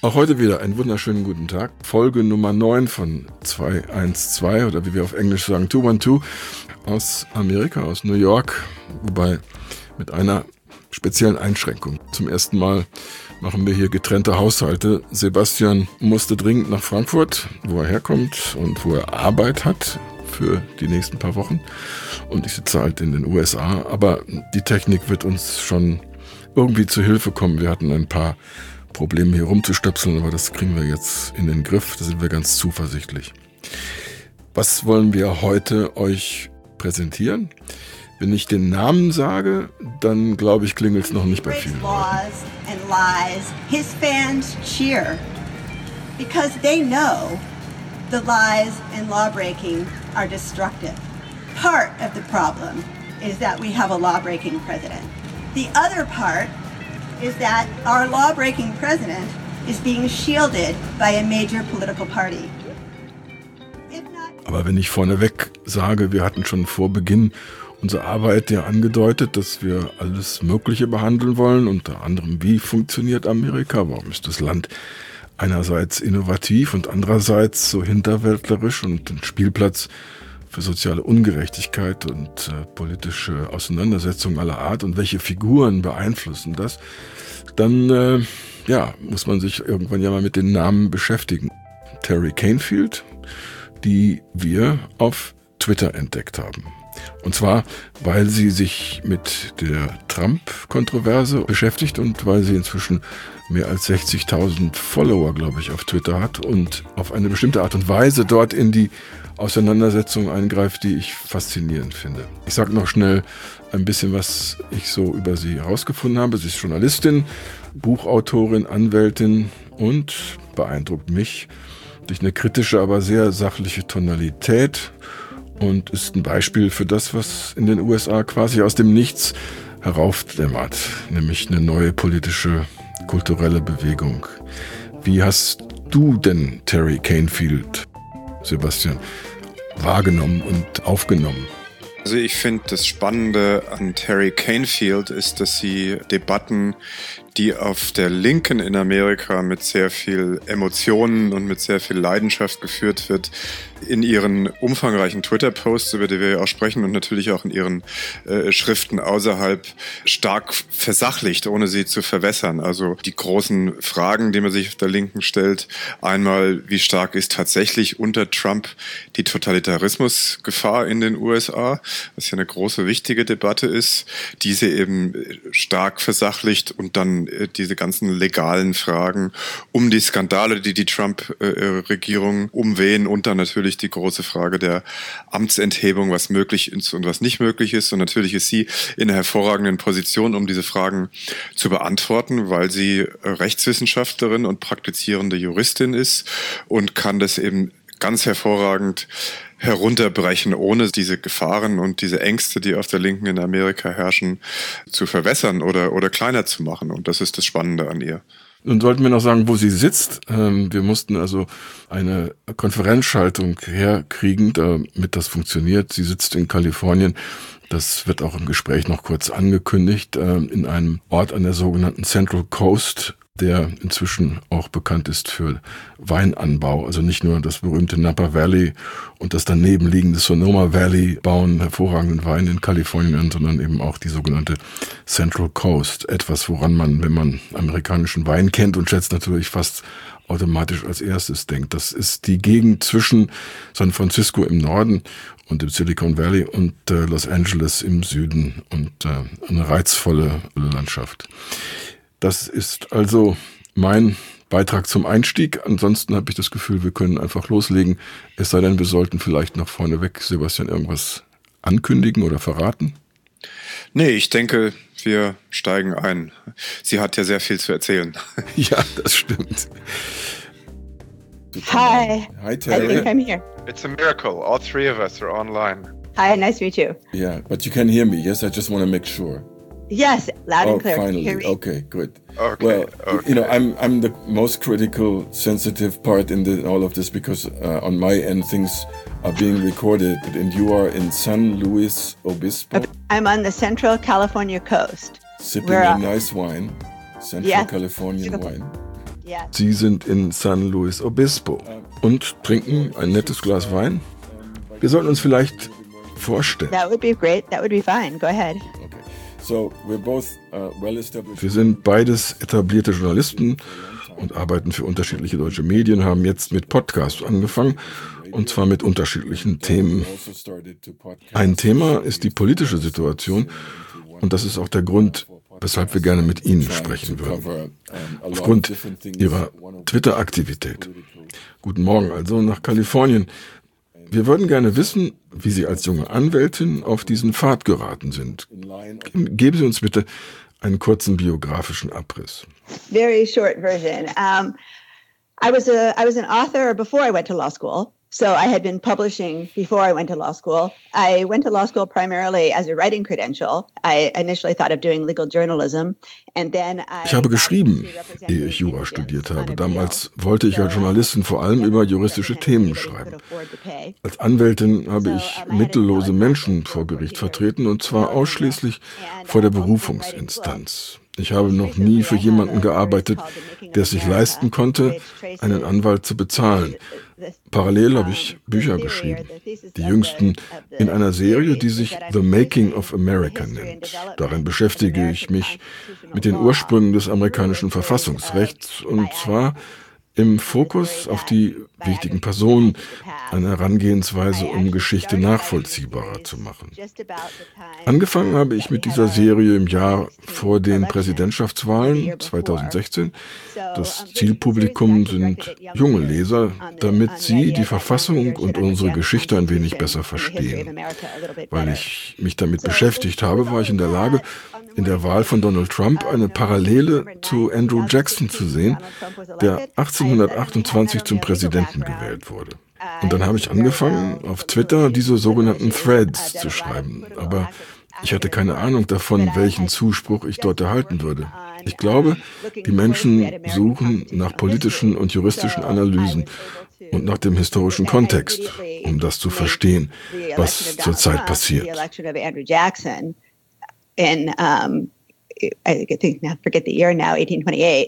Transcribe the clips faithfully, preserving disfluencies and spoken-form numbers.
Auch heute wieder einen wunderschönen guten Tag. Folge Nummer neun von zweihundertzwölf oder wie wir auf Englisch sagen, zweihundertzwölf aus Amerika, aus New York. Wobei mit einer speziellen Einschränkung. Zum ersten Mal machen wir hier getrennte Haushalte. Sebastian musste dringend nach Frankfurt, wo er herkommt und wo er Arbeit hat für die nächsten paar Wochen. Und ich sitze halt in den U S A. Aber die Technik wird uns schon irgendwie zu Hilfe kommen. Wir hatten ein paar Probleme hier rumzustöpseln, aber das kriegen wir jetzt in den Griff. Da sind wir ganz zuversichtlich. Was wollen wir heute euch präsentieren? Wenn ich den Namen sage, dann glaube ich, klingelt es noch nicht bei vielen. Laws and lies, his fans cheer because they know the lies and lawbreaking are destructive. Part of the problem is that we have a lawbreaking president. The other part is that our law-breaking president is being shielded by a major political party. Aber wenn ich vorneweg sage, wir hatten schon vor Beginn unserer Arbeit ja angedeutet, dass wir alles Mögliche behandeln wollen, unter anderem, wie funktioniert Amerika, warum ist das Land einerseits innovativ und andererseits so hinterwäldlerisch und ein Spielplatz für soziale Ungerechtigkeit und äh, politische Auseinandersetzungen aller Art und welche Figuren beeinflussen das, dann äh, ja, muss man sich irgendwann ja mal mit den Namen beschäftigen. Terry Canfield, die wir auf Twitter entdeckt haben. Und zwar, weil sie sich mit der Trump-Kontroverse beschäftigt und weil sie inzwischen mehr als sechzigtausend Follower, glaube ich, auf Twitter hat und auf eine bestimmte Art und Weise dort in die Auseinandersetzung eingreift, die ich faszinierend finde. Ich sage noch schnell ein bisschen, was ich so über sie herausgefunden habe. Sie ist Journalistin, Buchautorin, Anwältin und beeindruckt mich durch eine kritische, aber sehr sachliche Tonalität und ist ein Beispiel für das, was in den U S A quasi aus dem Nichts heraufdämmert, nämlich eine neue politische, kulturelle Bewegung. Wie hast du denn Terry Canfield, Sebastian, wahrgenommen und aufgenommen? Also ich finde, das Spannende an Terry Canfield ist, dass sie Debatten, die auf der Linken in Amerika mit sehr viel Emotionen und mit sehr viel Leidenschaft geführt wird, in ihren umfangreichen Twitter-Posts, über die wir ja auch sprechen, und natürlich auch in ihren äh, Schriften außerhalb stark versachlicht, ohne sie zu verwässern. Also die großen Fragen, die man sich auf der Linken stellt, einmal, wie stark ist tatsächlich unter Trump die Totalitarismusgefahr in den U S A, was ja eine große, wichtige Debatte ist, diese eben stark versachlicht, und dann äh, diese ganzen legalen Fragen um die Skandale, die die Trump-Regierung äh, umwehen, und dann natürlich die große Frage der Amtsenthebung, was möglich ist und was nicht möglich ist. Und natürlich ist sie in einer hervorragenden Position, um diese Fragen zu beantworten, weil sie Rechtswissenschaftlerin und praktizierende Juristin ist und kann das eben ganz hervorragend herunterbrechen, ohne diese Gefahren und diese Ängste, die auf der Linken in Amerika herrschen, zu verwässern oder, oder kleiner zu machen. Und das ist das Spannende an ihr. Nun sollten wir noch sagen, wo sie sitzt. Wir mussten also eine Konferenzschaltung herkriegen, damit das funktioniert. Sie sitzt in Kalifornien. Das wird auch im Gespräch noch kurz angekündigt, in einem Ort an der sogenannten Central Coast, der inzwischen auch bekannt ist für Weinanbau. Also nicht nur das berühmte Napa Valley und das daneben liegende Sonoma Valley bauen hervorragenden Wein in Kalifornien an, sondern eben auch die sogenannte Central Coast. Etwas, woran man, wenn man amerikanischen Wein kennt und schätzt, natürlich fast automatisch als erstes denkt. Das ist die Gegend zwischen San Francisco im Norden und dem Silicon Valley und äh, Los Angeles im Süden und äh, eine reizvolle Landschaft. Das ist also mein Beitrag zum Einstieg. Ansonsten habe ich das Gefühl, wir können einfach loslegen. Es sei denn, wir sollten vielleicht noch vorneweg, Sebastian, irgendwas ankündigen oder verraten. Nee, ich denke, wir steigen ein. Sie hat ja sehr viel zu erzählen. Ja, das stimmt. Hi. Hi, Terry. I think I'm here. It's a miracle. All three of us are online. Hi, nice to meet you. Yeah, but you can hear me. Yes, I just want to make sure. Yes, loud oh, and clear. Finally. Hear me? Okay, good. Okay. Well, okay. you know, I'm I'm the most critical, sensitive part in the, all of this because uh, on my end things are being recorded, and you are in San Luis Obispo. I'm on the Central California coast. Sipping We're, a uh, nice wine, Central yeah. Californian wine. Sie sind in San Luis Obispo und trinken ein nettes Glas Wein. Wir sollten uns vielleicht vorstellen. That would be great. That would be fine. Go ahead. Wir sind beides etablierte Journalisten und arbeiten für unterschiedliche deutsche Medien, haben jetzt mit Podcasts angefangen, und zwar mit unterschiedlichen Themen. Ein Thema ist die politische Situation, und das ist auch der Grund, weshalb wir gerne mit Ihnen sprechen würden. Aufgrund Ihrer Twitter-Aktivität. Guten Morgen also nach Kalifornien. Wir würden gerne wissen, wie Sie als junge Anwältin auf diesen Pfad geraten sind. Geben Sie uns bitte einen kurzen biografischen Abriss. Very short version. Um, I was a I was an author before I went to law school. So I had been publishing before I went to law school. I went to law school primarily as a writing credential. I initially thought of doing legal journalism, and then I Ich habe geschrieben, ehe ich Jura studiert habe. Damals wollte ich als Journalistin vor allem über juristische Themen schreiben. Als Anwältin habe ich mittellose Menschen vor Gericht vertreten, und zwar ausschließlich vor der Berufungsinstanz. Ich habe noch nie für jemanden gearbeitet, der es sich leisten konnte, einen Anwalt zu bezahlen. Parallel habe ich Bücher geschrieben, die jüngsten in einer Serie, die sich The Making of America nennt. Darin beschäftige ich mich mit den Ursprüngen des amerikanischen Verfassungsrechts, und zwar im Fokus auf die wichtigen Personen, eine Herangehensweise, um Geschichte nachvollziehbarer zu machen. Angefangen habe ich mit dieser Serie im Jahr vor den Präsidentschaftswahlen zweitausendsechzehn. Das Zielpublikum sind junge Leser, damit sie die Verfassung und unsere Geschichte ein wenig besser verstehen. Weil ich mich damit beschäftigt habe, war ich in der Lage, in der Wahl von Donald Trump eine Parallele zu Andrew Jackson zu sehen, der achtzehnhundertachtundzwanzig zum Präsidenten gewählt wurde. Und dann habe ich angefangen, auf Twitter diese sogenannten Threads zu schreiben. Aber ich hatte keine Ahnung davon, welchen Zuspruch ich dort erhalten würde. Ich glaube, die Menschen suchen nach politischen und juristischen Analysen und nach dem historischen Kontext, um das zu verstehen, was zurzeit passiert. In, um, I think, I forget the year now, eighteen twenty-eight,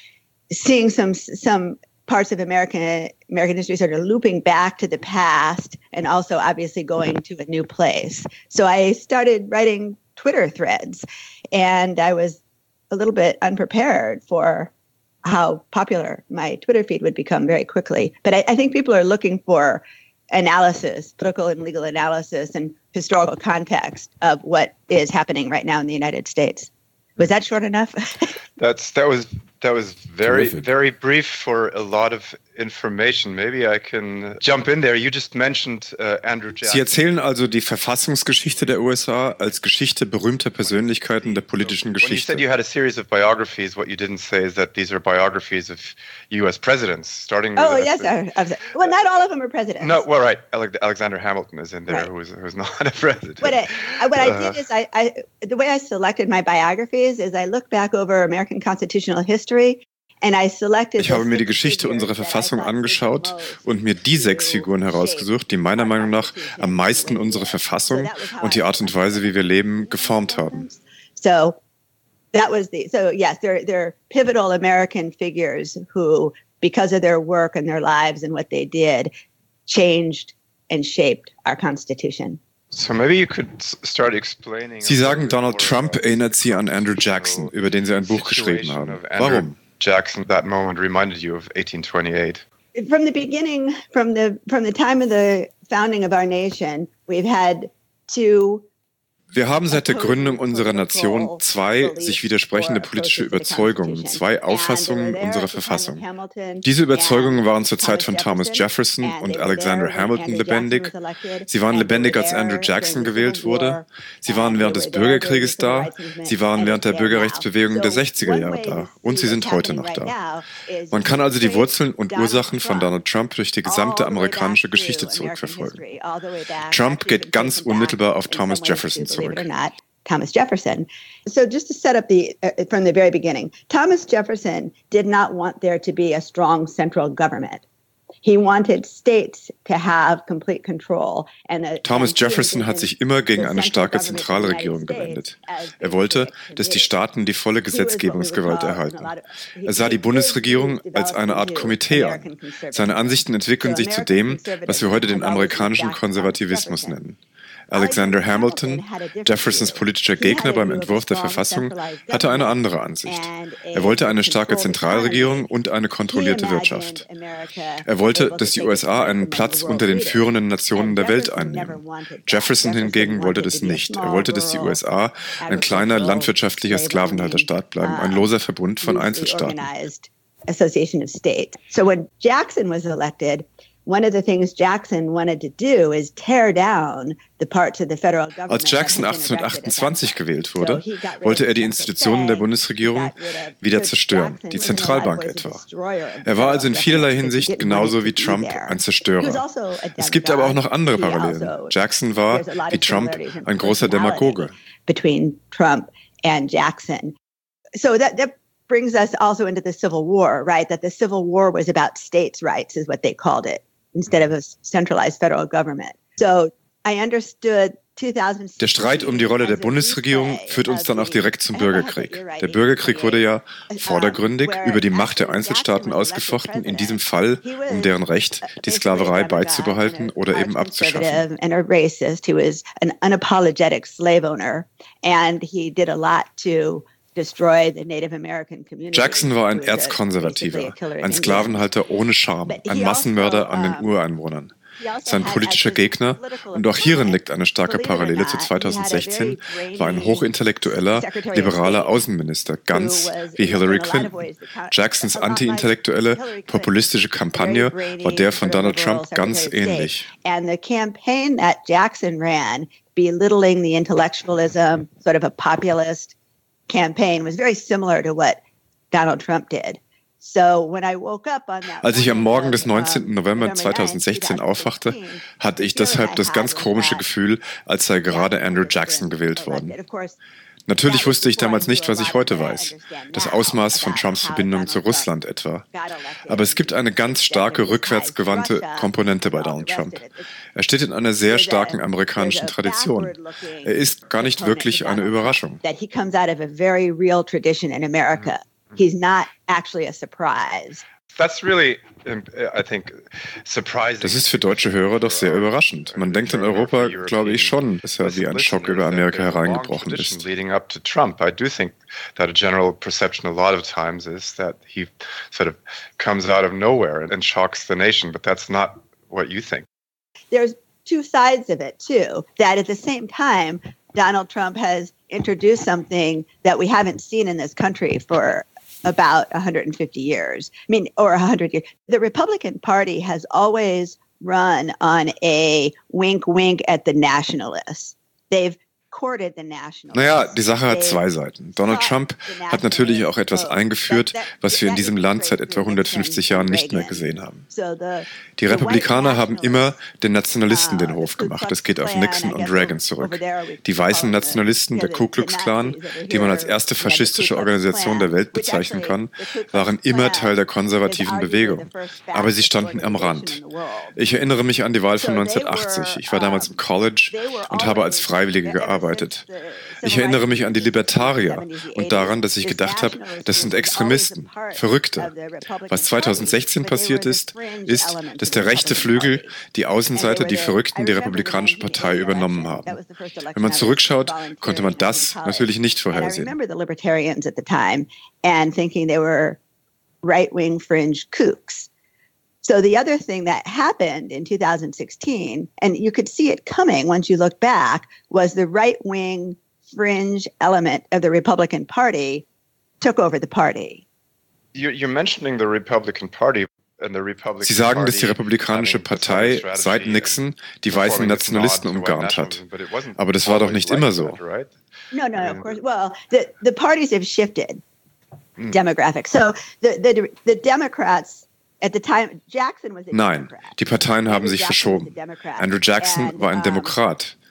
seeing some some parts of American American history sort of looping back to the past, and also obviously going to a new place. So I started writing Twitter threads, and I was a little bit unprepared for how popular my Twitter feed would become very quickly. But I, I think people are looking for analysis, political and legal analysis, and historical context of what is happening right now in the United States. Was that short enough? That's that was that was very Terrific. very brief for a lot of information. Maybe I can jump in there. You just mentioned uh, Andrew Jackson. Sie erzählen also die Verfassungsgeschichte der U S A als Geschichte berühmter Persönlichkeiten der politischen When you Geschichte. said you had a series of biographies, what you didn't say is that these are biographies of U S presidents, starting with... Oh, yes. I, I was, well, not all of them are presidents. No, well, right. Ale- Alexander Hamilton is in there, Right. who's who's not a president. What I, what I Uh, did is I, I, the way I selected my biographies is I looked back over American constitutional history. Ich habe mir die Geschichte unserer Verfassung angeschaut und mir die sechs Figuren herausgesucht, die meiner Meinung nach am meisten unsere Verfassung und die Art und Weise, wie wir leben, geformt haben. So that was the so yes, they're they're pivotal American figures who, because of their work and their lives and what they did, changed and shaped our Constitution. So maybe you could start explaining. Sie sagen, Donald Trump erinnert Sie an Andrew Jackson, über den Sie ein Buch geschrieben haben. Warum? Jackson, that moment reminded you of eighteen twenty-eight. From the beginning, from the from the time of the founding of our nation, we've had two. Wir haben seit der Gründung unserer Nation zwei sich widersprechende politische Überzeugungen, zwei Auffassungen unserer Verfassung. Diese Überzeugungen waren zur Zeit von Thomas Jefferson und Alexander Hamilton lebendig. Sie waren lebendig, als Andrew Jackson gewählt wurde. Sie waren während des Bürgerkrieges da. Sie waren während der Bürgerrechtsbewegung der sechziger Jahre da. Und sie sind heute noch da. Man kann also die Wurzeln und Ursachen von Donald Trump durch die gesamte amerikanische Geschichte zurückverfolgen. Trump geht ganz unmittelbar auf Thomas Jefferson zurück. Believe it or not, Thomas Jefferson. So just to set up the uh, from the very beginning, Thomas Jefferson did not want there to be a strong central government. He wanted states to have complete control. And the, Thomas Jefferson hat sich immer gegen eine starke Zentralregierung gewendet. Er wollte, dass die Staaten die volle Gesetzgebungsgewalt erhalten. Er sah die Bundesregierung als eine Art Komitee an. Seine Ansichten entwickeln sich zu dem, was wir heute den amerikanischen Konservativismus nennen. Alexander Hamilton, Jeffersons politischer Gegner beim Entwurf der Verfassung, hatte eine andere Ansicht. Er wollte eine starke Zentralregierung und eine kontrollierte Wirtschaft. Er wollte, dass die U S A einen Platz unter den führenden Nationen der Welt einnehmen. Jefferson hingegen wollte das nicht. Er wollte, dass die U S A ein kleiner landwirtschaftlicher Sklavenhalterstaat bleiben, ein loser Verbund von Einzelstaaten. Association of States. So when Jackson was elected, one of the things Jackson wanted to do is tear down the parts of the federal government. Als Jackson achtzehnhundertachtundzwanzig gewählt wurde, wollte er die Institutionen der Bundesregierung wieder zerstören, die Zentralbank etwa. Er war also in vielerlei Hinsicht genauso wie Trump ein Zerstörer. Es gibt aber auch noch andere Parallelen. Jackson war, wie Trump, ein großer Demagoge. Between Trump and Jackson. So that, that brings us also into the Civil War, right? That the Civil War was about states' rights, is what they called it, instead of a centralized federal government. So I understood Der Streit um die Rolle der Bundesregierung führt uns dann auch direkt zum Bürgerkrieg. Der Bürgerkrieg wurde ja vordergründig über die Macht der Einzelstaaten ausgefochten, in diesem Fall um deren Recht, die Sklaverei beizubehalten oder eben abzuschaffen. Jackson war ein Erzkonservativer, ein Sklavenhalter ohne Scham, ein Massenmörder an den Ureinwohnern. Sein politischer Gegner, und auch hierin liegt eine starke Parallele zu zweitausendsechzehn, war ein hochintellektueller, liberaler Außenminister, ganz wie Hillary Clinton. Jacksons anti-intellektuelle, populistische Kampagne war der von Donald Trump ganz ähnlich. And the campaign that Jackson ran, belittling the intellectualism, sort of a populist campaign, was very similar to what Donald Trump did. Als ich am Morgen des neunzehnten November zweitausendsechzehn aufwachte, hatte ich deshalb das ganz komische Gefühl, als sei gerade Andrew Jackson gewählt worden. Natürlich wusste ich damals nicht, was ich heute weiß. Das Ausmaß von Trumps Verbindung zu Russland etwa. Aber es gibt eine ganz starke rückwärtsgewandte Komponente bei Donald Trump. Er steht in einer sehr starken amerikanischen Tradition. Er ist gar nicht wirklich eine Überraschung. He's not actually a surprise. That's really, I think, surprising. Das ist für deutsche Hörer doch sehr überraschend. Man denkt in Europa, glaube ich schon, dass er wie ein Schock über Amerika hereingebrochen ist. Leading up to Trump, I do think that a general perception a lot of times is that he sort of comes out of nowhere and shocks the nation, but that's not what you think. There's two sides of it too. That at the same time, Donald Trump has introduced something that we haven't seen in this country for about one hundred fifty years. I mean, or one hundred years. The Republican Party has always run on a wink, wink at the nationalists. They've Naja, die Sache hat zwei Seiten. Donald Trump hat natürlich auch etwas eingeführt, was wir in diesem Land seit etwa hundertfünfzig Jahren nicht mehr gesehen haben. Die Republikaner haben immer den Nationalisten den Hof gemacht. Das geht auf Nixon und Reagan zurück. Die weißen Nationalisten, der Ku Klux Klan, die man als erste faschistische Organisation der Welt bezeichnen kann, waren immer Teil der konservativen Bewegung. Aber sie standen am Rand. Ich erinnere mich an die Wahl von neunzehnhundertachtzig. Ich war damals im College und habe als Freiwillige gearbeitet. Ich erinnere mich an die Libertarier und daran, dass ich gedacht habe, das sind Extremisten, Verrückte. Was zweitausendsechzehn passiert ist, ist, dass der rechte Flügel, die Außenseiter, die Verrückten, die Republikanische Partei übernommen haben. Wenn man zurückschaut, konnte man das natürlich nicht vorhersehen. So the other thing that happened in two thousand sixteen, and you could see it coming once you look back, was the right-wing fringe element of the Republican Party took over the party. You're mentioning the Republican Party. Sie sagen, dass die Republikanische Partei seit Nixon die weißen Nationalisten umgarnt hat. Aber das war doch nicht immer so. No, no, of course. Well, the, the parties have shifted demographics. So the, the, the Democrats At the time, Jackson was a Nein, die Parteien haben sich verschoben. Andrew Jackson war ein Demokrat.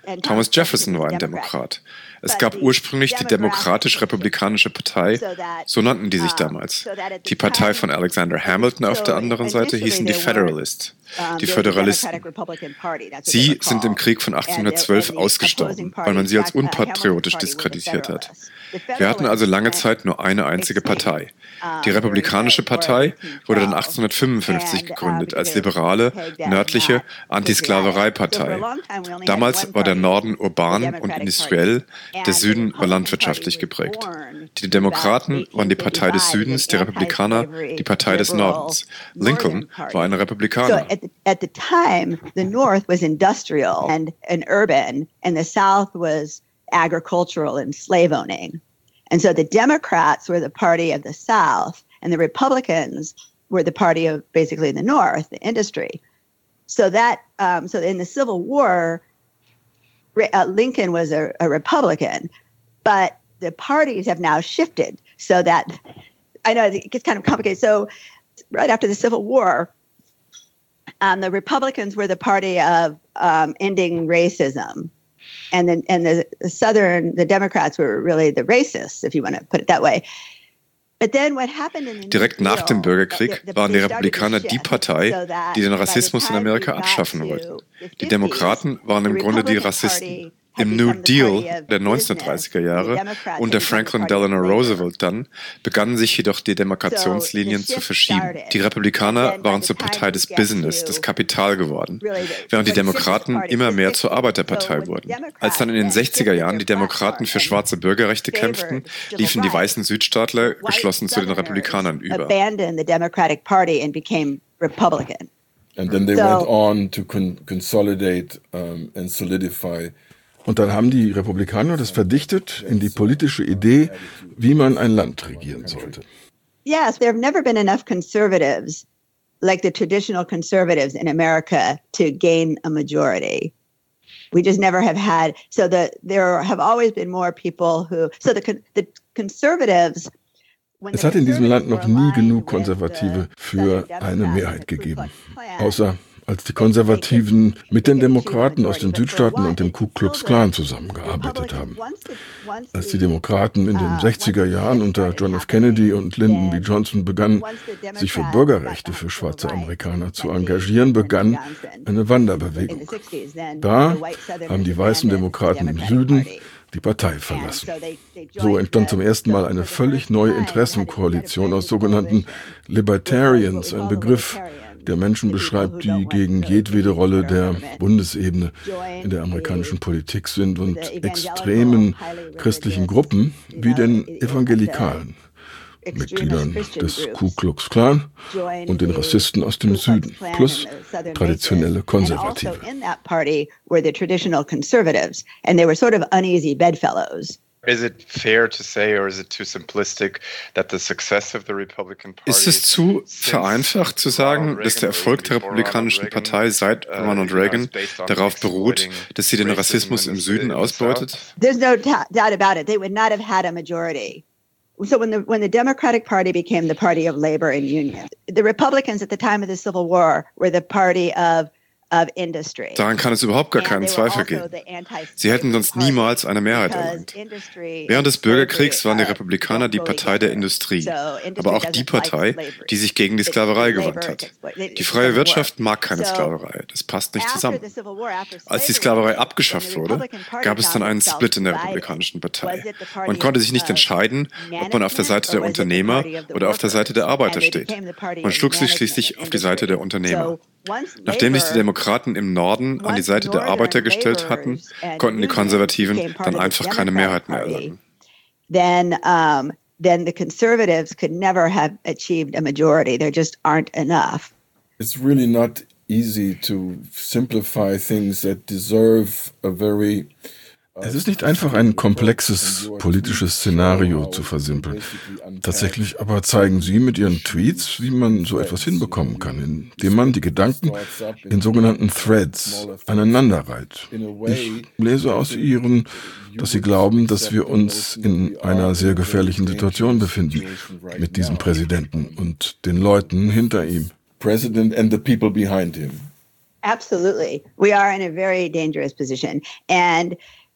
Thomas Jefferson war ein Demokrat. Es gab ursprünglich die Demokratisch-Republikanische Partei, so nannten die sich damals. Die Partei von Alexander Hamilton auf der anderen Seite hießen die Federalists, die Föderalisten. Sie sind im Krieg von achtzehnhundertzwölf ausgestorben, weil man sie als unpatriotisch diskreditiert hat. Wir hatten also lange Zeit nur eine einzige Partei. Die Republikanische Partei wurde dann achtzehnhundertfünfundfünfzig gegründet als liberale, nördliche Antisklaverei-Partei. Damals war der Norden urban und industriell, der Süden war landwirtschaftlich geprägt. Die Demokraten waren die Partei des Südens, die Republikaner die Partei des Nordens. Lincoln war ein Republikaner. So at, at the time, the North was industrial and, and urban, and the South was agricultural and slave owning. And so the Democrats were the party of the South, and the Republicans were the party of basically the North, the industry. So that, um, so in the Civil War, uh, Lincoln was a, a Republican, but the parties have now shifted so that, I know it gets kind of complicated. So right after the Civil War, um, the Republicans were the party of um, ending racism. And then, and the, the Southern, the Democrats were really the racists, if you want to put it that way. But then what happened in the Direkt nach dem Bürgerkrieg waren die Republikaner die Partei, die den Rassismus in Amerika abschaffen wollten. Die Demokraten waren im Grunde die Rassisten. Im New Deal der neunzehnhundertdreißiger Jahre unter Franklin Delano Roosevelt dann begannen sich jedoch die Demarkationslinien zu verschieben. Die Republikaner waren zur Partei des Business, des Kapital geworden, während die Demokraten immer mehr zur Arbeiterpartei wurden. Als dann in den sechziger Jahren die Demokraten für schwarze Bürgerrechte kämpften, liefen die weißen Südstaatler geschlossen zu den Republikanern über. And then they went on to con- consolidate um, and solidify. Und dann haben die Republikaner das verdichtet in die politische Idee, wie man ein Land regieren sollte. Yes, there have never been enough conservatives, like the traditional conservatives in America, to gain a majority. We just never have had. So the there have always been more people who. So the the conservatives. Es hat in diesem Land noch nie genug Konservative für eine Mehrheit gegeben, außer als die Konservativen mit den Demokraten aus den Südstaaten und dem Ku Klux Klan zusammengearbeitet haben. Als die Demokraten in den sechziger Jahren unter John F. Kennedy und Lyndon B. Johnson begannen, sich für Bürgerrechte für schwarze Amerikaner zu engagieren, begann eine Wanderbewegung. Da haben die weißen Demokraten im Süden die Partei verlassen. So entstand zum ersten Mal eine völlig neue Interessenkoalition aus sogenannten Libertarians, ein Begriff, der Menschen beschreibt, die gegen jedwede Rolle der Bundesebene in der amerikanischen Politik sind und extremen christlichen Gruppen wie den Evangelikalen, Mitgliedern des Ku Klux Klan und den Rassisten aus dem Süden, plus traditionelle Konservative. Is it fair to say, or is it too simplistic, that the success of the Republican Party? Ist es zu vereinfacht zu sagen, dass der Erfolg der Republikanischen Partei seit Ronald Reagan darauf beruht, dass sie den Rassismus im Süden ausbeutet? There's no doubt about it. They would not have had a majority. So when the when the Democratic Party became the party of labor and union, the Republicans at the time of the Civil War were the party of Daran kann es überhaupt gar keinen Zweifel geben. Sie hätten sonst niemals eine Mehrheit erlangt. Während des Bürgerkriegs waren die Republikaner die Partei der Industrie, aber auch die Partei, die sich gegen die Sklaverei gewandt hat. Die freie Wirtschaft mag keine Sklaverei, das passt nicht zusammen. Als die Sklaverei abgeschafft wurde, gab es dann einen Split in der Republikanischen Partei. Man konnte sich nicht entscheiden, ob man auf der Seite der Unternehmer oder auf der Seite der Arbeiter steht. Man schlug sich schließlich auf die Seite der Unternehmer. Nachdem sich die Demokraten im Norden an die Seite der Arbeiter gestellt hatten, konnten die Konservativen dann einfach keine Mehrheit mehr erlangen. Then, um, then the conservatives could never have achieved a majority. There just aren't enough. It's really not easy to simplify things that deserve a very Es ist nicht einfach, ein komplexes politisches Szenario zu versimpeln. Tatsächlich aber zeigen Sie mit Ihren Tweets, wie man so etwas hinbekommen kann, indem man die Gedanken in sogenannten Threads aneinanderreiht. Ich lese aus Ihren, dass Sie glauben, dass wir uns in einer sehr gefährlichen Situation befinden mit diesem Präsidenten und den Leuten hinter ihm. President and the people behind him. Absolutely. We are in a very dangerous position. And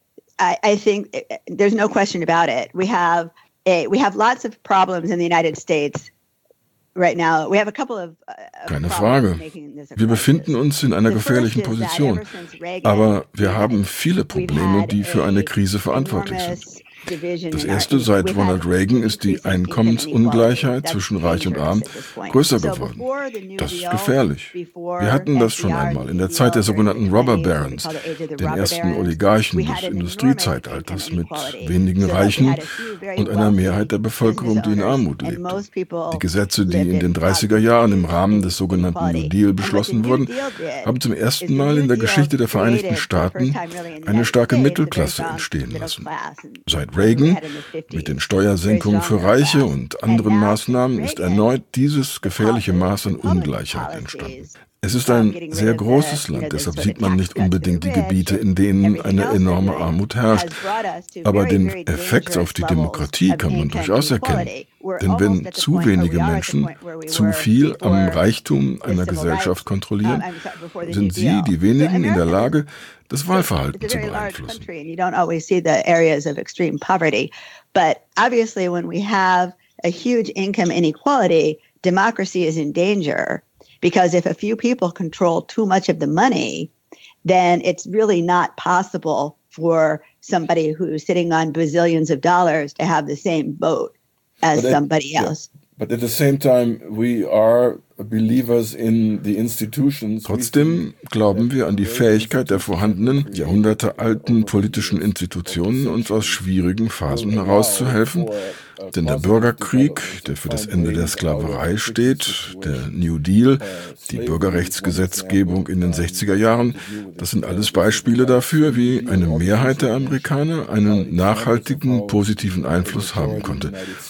I, I think there's no question about it. We have a, we have lots of problems in the United States right now. We have a couple of, uh, Keine Frage. Wir befinden uns in einer gefährlichen Position. Aber wir haben viele Probleme, die für eine Krise verantwortlich sind. Das erste seit Ronald Reagan ist die Einkommensungleichheit zwischen Reich und Arm größer geworden. Das ist gefährlich. Wir hatten das schon einmal in der Zeit der sogenannten Robber Barons, den ersten Oligarchen des Industriezeitalters mit wenigen Reichen und einer Mehrheit der Bevölkerung, die in Armut lebt. Die Gesetze, die in den dreißiger Jahren im Rahmen des sogenannten New Deal beschlossen wurden, haben zum ersten Mal in der Geschichte der Vereinigten Staaten eine starke Mittelklasse entstehen lassen. Seit Reagan mit den Steuersenkungen für Reiche und anderen Maßnahmen ist erneut dieses gefährliche Maß an Ungleichheit entstanden. Es ist ein sehr großes Land, deshalb sieht man nicht unbedingt die Gebiete, in denen eine enorme Armut herrscht. Aber den Effekt auf die Demokratie kann man durchaus erkennen. Denn wenn zu wenige Menschen zu viel am Reichtum einer Gesellschaft kontrollieren, sind sie, die wenigen, in der Lage, das Wahlverhalten zu beeinflussen. You don't always see the areas of extreme poverty, but obviously when we have a huge income inequality, democracy is in danger because if a few people control too much of the money, then it's really not possible for somebody who's sitting on bazillions of dollars to have the same vote as but somebody at, else. Yeah. But at the same time, we are believers in the institutions. Trotzdem glauben wir an die Fähigkeit der vorhandenen, jahrhundertealten politischen Institutionen, uns aus schwierigen Phasen herauszuhelfen. Denn der Bürgerkrieg, der für das Ende der Sklaverei steht, der New Deal, die Bürgerrechtsgesetzgebung in den sechziger Jahren, das sind alles Beispiele dafür, wie eine Mehrheit der Amerikaner einen nachhaltigen, positiven Einfluss haben konnte.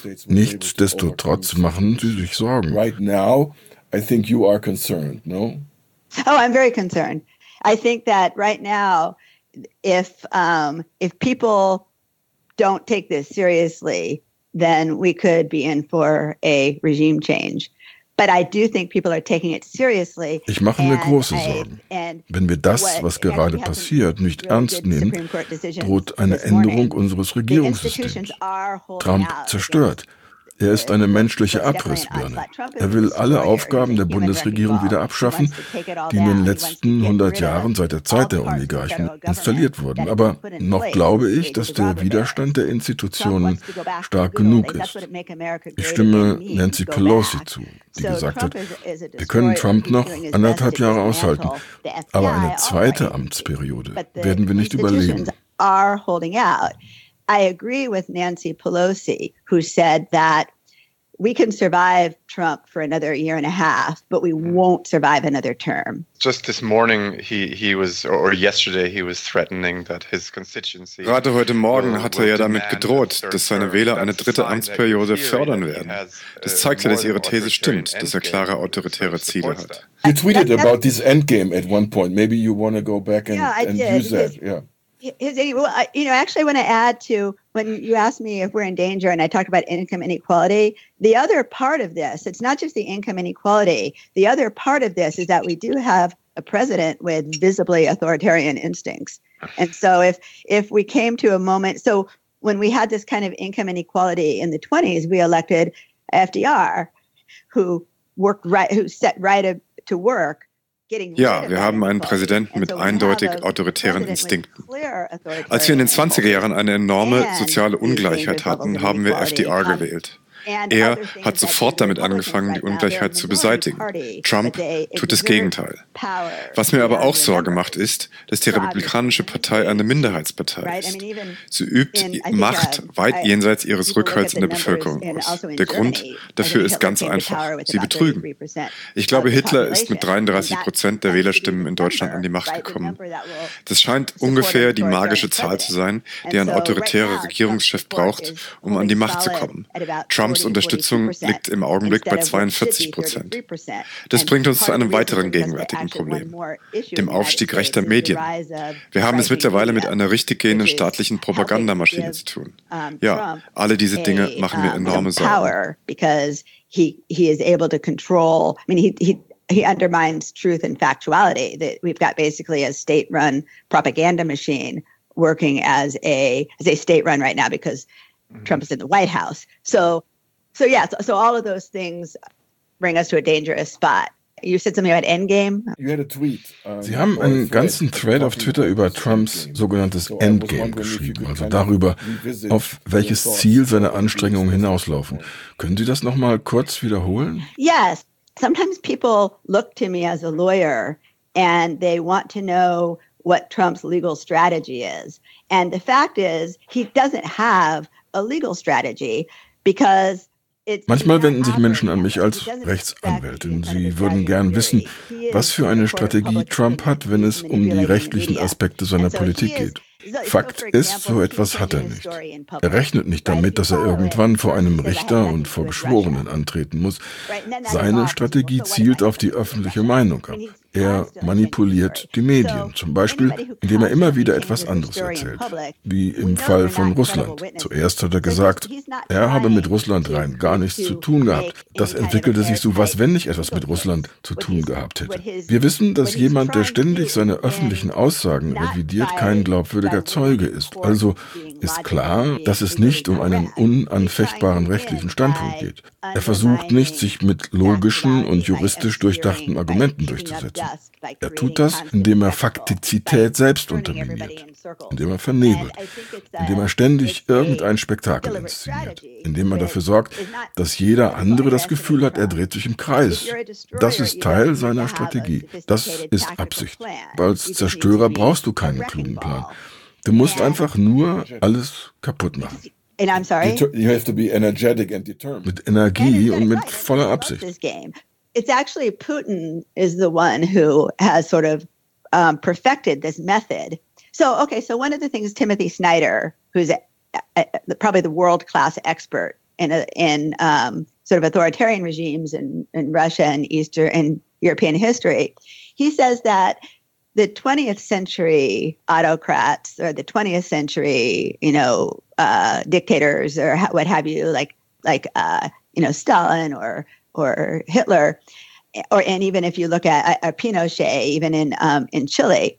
Nichtsdestotrotz machen sie sich Sorgen. Right now, I think you are concerned, no? Oh, I'm very concerned. I think that right now, if um, if people don't take this seriously, then we could be in for a regime change. But I do think people are taking it seriously. Ich mache mir große Sorgen. Wenn wir das, was gerade passiert, nicht ernst nehmen, droht eine Änderung unseres Regierungssystems. Trump zerstört. Er ist eine menschliche Abrissbirne. Er will alle Aufgaben der Bundesregierung wieder abschaffen, die in den letzten hundert Jahren seit der Zeit der Oligarchen installiert wurden. Aber noch glaube ich, dass der Widerstand der Institutionen stark genug ist. Ich stimme Nancy Pelosi zu, die gesagt hat, wir können Trump noch anderthalb Jahre aushalten, aber eine zweite Amtsperiode werden wir nicht überleben. I agree with Nancy Pelosi, who said that we can survive Trump for another year and a half, but we won't survive another term. Just this morning, he he was, or yesterday, he was threatening that his constituency. Gerade heute Morgen hat er ja damit gedroht, dass seine Wähler eine dritte Amtsperiode fördern werden. Das zeigt ja, dass ihre These stimmt, dass er klare autoritäre Ziele hat. You tweeted about this endgame at one point. Maybe you want to go back and, yeah, and use that. Yeah. His, well, I, you know, actually, I want to add to when you asked me if we're in danger, and I talked about income inequality. The other part of this, it's not just the income inequality. The other part of this is that we do have a president with visibly authoritarian instincts, and so if if we came to a moment, so when we had this kind of income inequality in the twenties, we elected F D R, who worked right, who set right to work. Ja, wir haben einen Präsidenten mit eindeutig autoritären Instinkten. Als wir in den zwanziger Jahren eine enorme soziale Ungleichheit hatten, haben wir F D R gewählt. Er hat sofort damit angefangen, die Ungleichheit zu beseitigen. Trump tut das Gegenteil. Was mir aber auch Sorge macht, ist, dass die Republikanische Partei eine Minderheitspartei ist. Sie übt Macht weit jenseits ihres Rückhalts in der Bevölkerung aus. Der Grund dafür ist ganz einfach. Sie betrügen. Ich glaube, Hitler ist mit dreiunddreißig Prozent der Wählerstimmen in Deutschland an die Macht gekommen. Das scheint ungefähr die magische Zahl zu sein, die ein autoritärer Regierungschef braucht, um an die Macht zu kommen. Trump Trumps Unterstützung liegt im Augenblick bei zweiundvierzig Prozent. Das bringt uns zu einem weiteren gegenwärtigen Problem, dem Aufstieg rechter Medien. Wir haben es mittlerweile mit einer richtig gehenden staatlichen Propagandamaschine zu tun. Ja, alle diese Dinge machen mir enorme Sorgen. He he is able to control. I mean, he he he undermines truth and factuality. That we've got basically a state-run propaganda machine working as a as a state-run right now because mm-hmm. Trump is in the White House. So, so yeah, so, so all of those things bring us to a dangerous spot. You said something about Endgame. Sie haben einen ganzen Thread auf Twitter über Trumps sogenanntes Endgame geschrieben, also darüber, auf welches Ziel seine Anstrengungen hinauslaufen. Können Sie das nochmal kurz wiederholen? Yes. Sometimes people look to me as a lawyer and they want to know what Trump's legal strategy is. And the fact is, he doesn't have a legal strategy because Manchmal wenden sich Menschen an mich als Rechtsanwältin. Sie würden gern wissen, was für eine Strategie Trump hat, wenn es um die rechtlichen Aspekte seiner Politik geht. Fakt ist, so etwas hat er nicht. Er rechnet nicht damit, dass er irgendwann vor einem Richter und vor Geschworenen antreten muss. Seine Strategie zielt auf die öffentliche Meinung ab. Er manipuliert die Medien, zum Beispiel, indem er immer wieder etwas anderes erzählt, wie im Fall von Russland. Zuerst hat er gesagt, er habe mit Russland rein gar nichts zu tun gehabt. Das entwickelte sich so, was wenn ich etwas mit Russland zu tun gehabt hätte. Wir wissen, dass jemand, der ständig seine öffentlichen Aussagen revidiert, kein glaubwürdiger Zeuge ist. Also ist klar, dass es nicht um einen unanfechtbaren rechtlichen Standpunkt geht. Er versucht nicht, sich mit logischen und juristisch durchdachten Argumenten durchzusetzen. Er tut das, indem er Faktizität selbst unterminiert, indem er vernebelt, indem er ständig irgendein Spektakel inszeniert, indem er dafür sorgt, dass jeder andere das Gefühl hat, er dreht sich im Kreis. Das ist Teil seiner Strategie. Das ist Absicht. Als Zerstörer brauchst du keinen klugen Plan. Du musst einfach nur alles kaputt machen. And I'm sorry? You have to be energetic and determined. Mit Energie und mit voller Absicht. It's actually Putin is the one who has sort of um, perfected this method. So, okay, so one of the things Timothy Snyder, who's a, a, a, probably the world-class expert in a, in um, sort of authoritarian regimes in, in Russia and Eastern and European history, he says that the twentieth century autocrats or the twentieth century, you know, uh, dictators or ha- what have you, like like uh, you know Stalin or or Hitler, or and even if you look at uh, Pinochet, even in um, in Chile,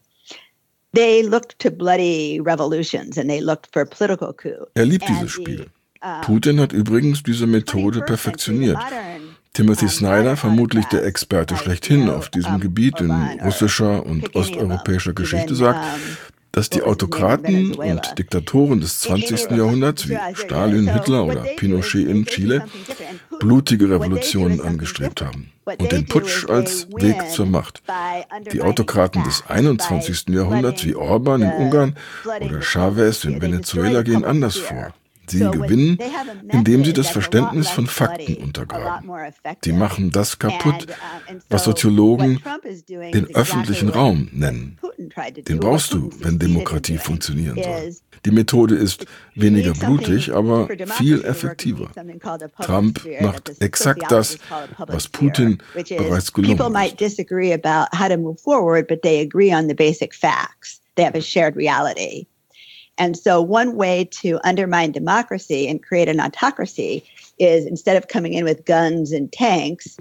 they looked to bloody revolutions and they looked for political coup. Er liebt dieses Spiel. Putin hat übrigens diese Methode perfektioniert. Timothy Snyder, vermutlich der Experte schlechthin auf diesem Gebiet in russischer und osteuropäischer Geschichte, sagt, dass die Autokraten und Diktatoren des zwanzigsten Jahrhunderts wie Stalin, Hitler oder Pinochet in Chile blutige Revolutionen angestrebt haben und den Putsch als Weg zur Macht. Die Autokraten des einundzwanzigsten Jahrhunderts wie Orban in Ungarn oder Chavez in Venezuela gehen anders vor. Sie gewinnen, indem sie das Verständnis von Fakten untergraben. Die machen das kaputt, was Soziologen den öffentlichen Raum nennen. Den brauchst du, wenn Demokratie funktionieren soll. Die Methode ist weniger blutig, aber viel effektiver. Trump macht exakt das, was Putin bereits gelungen ist. People might disagree about how to move forward, but they agree on the basic facts. They have a shared reality. And so one way to undermine democracy and create an autocracy is instead of coming in with guns and tanks,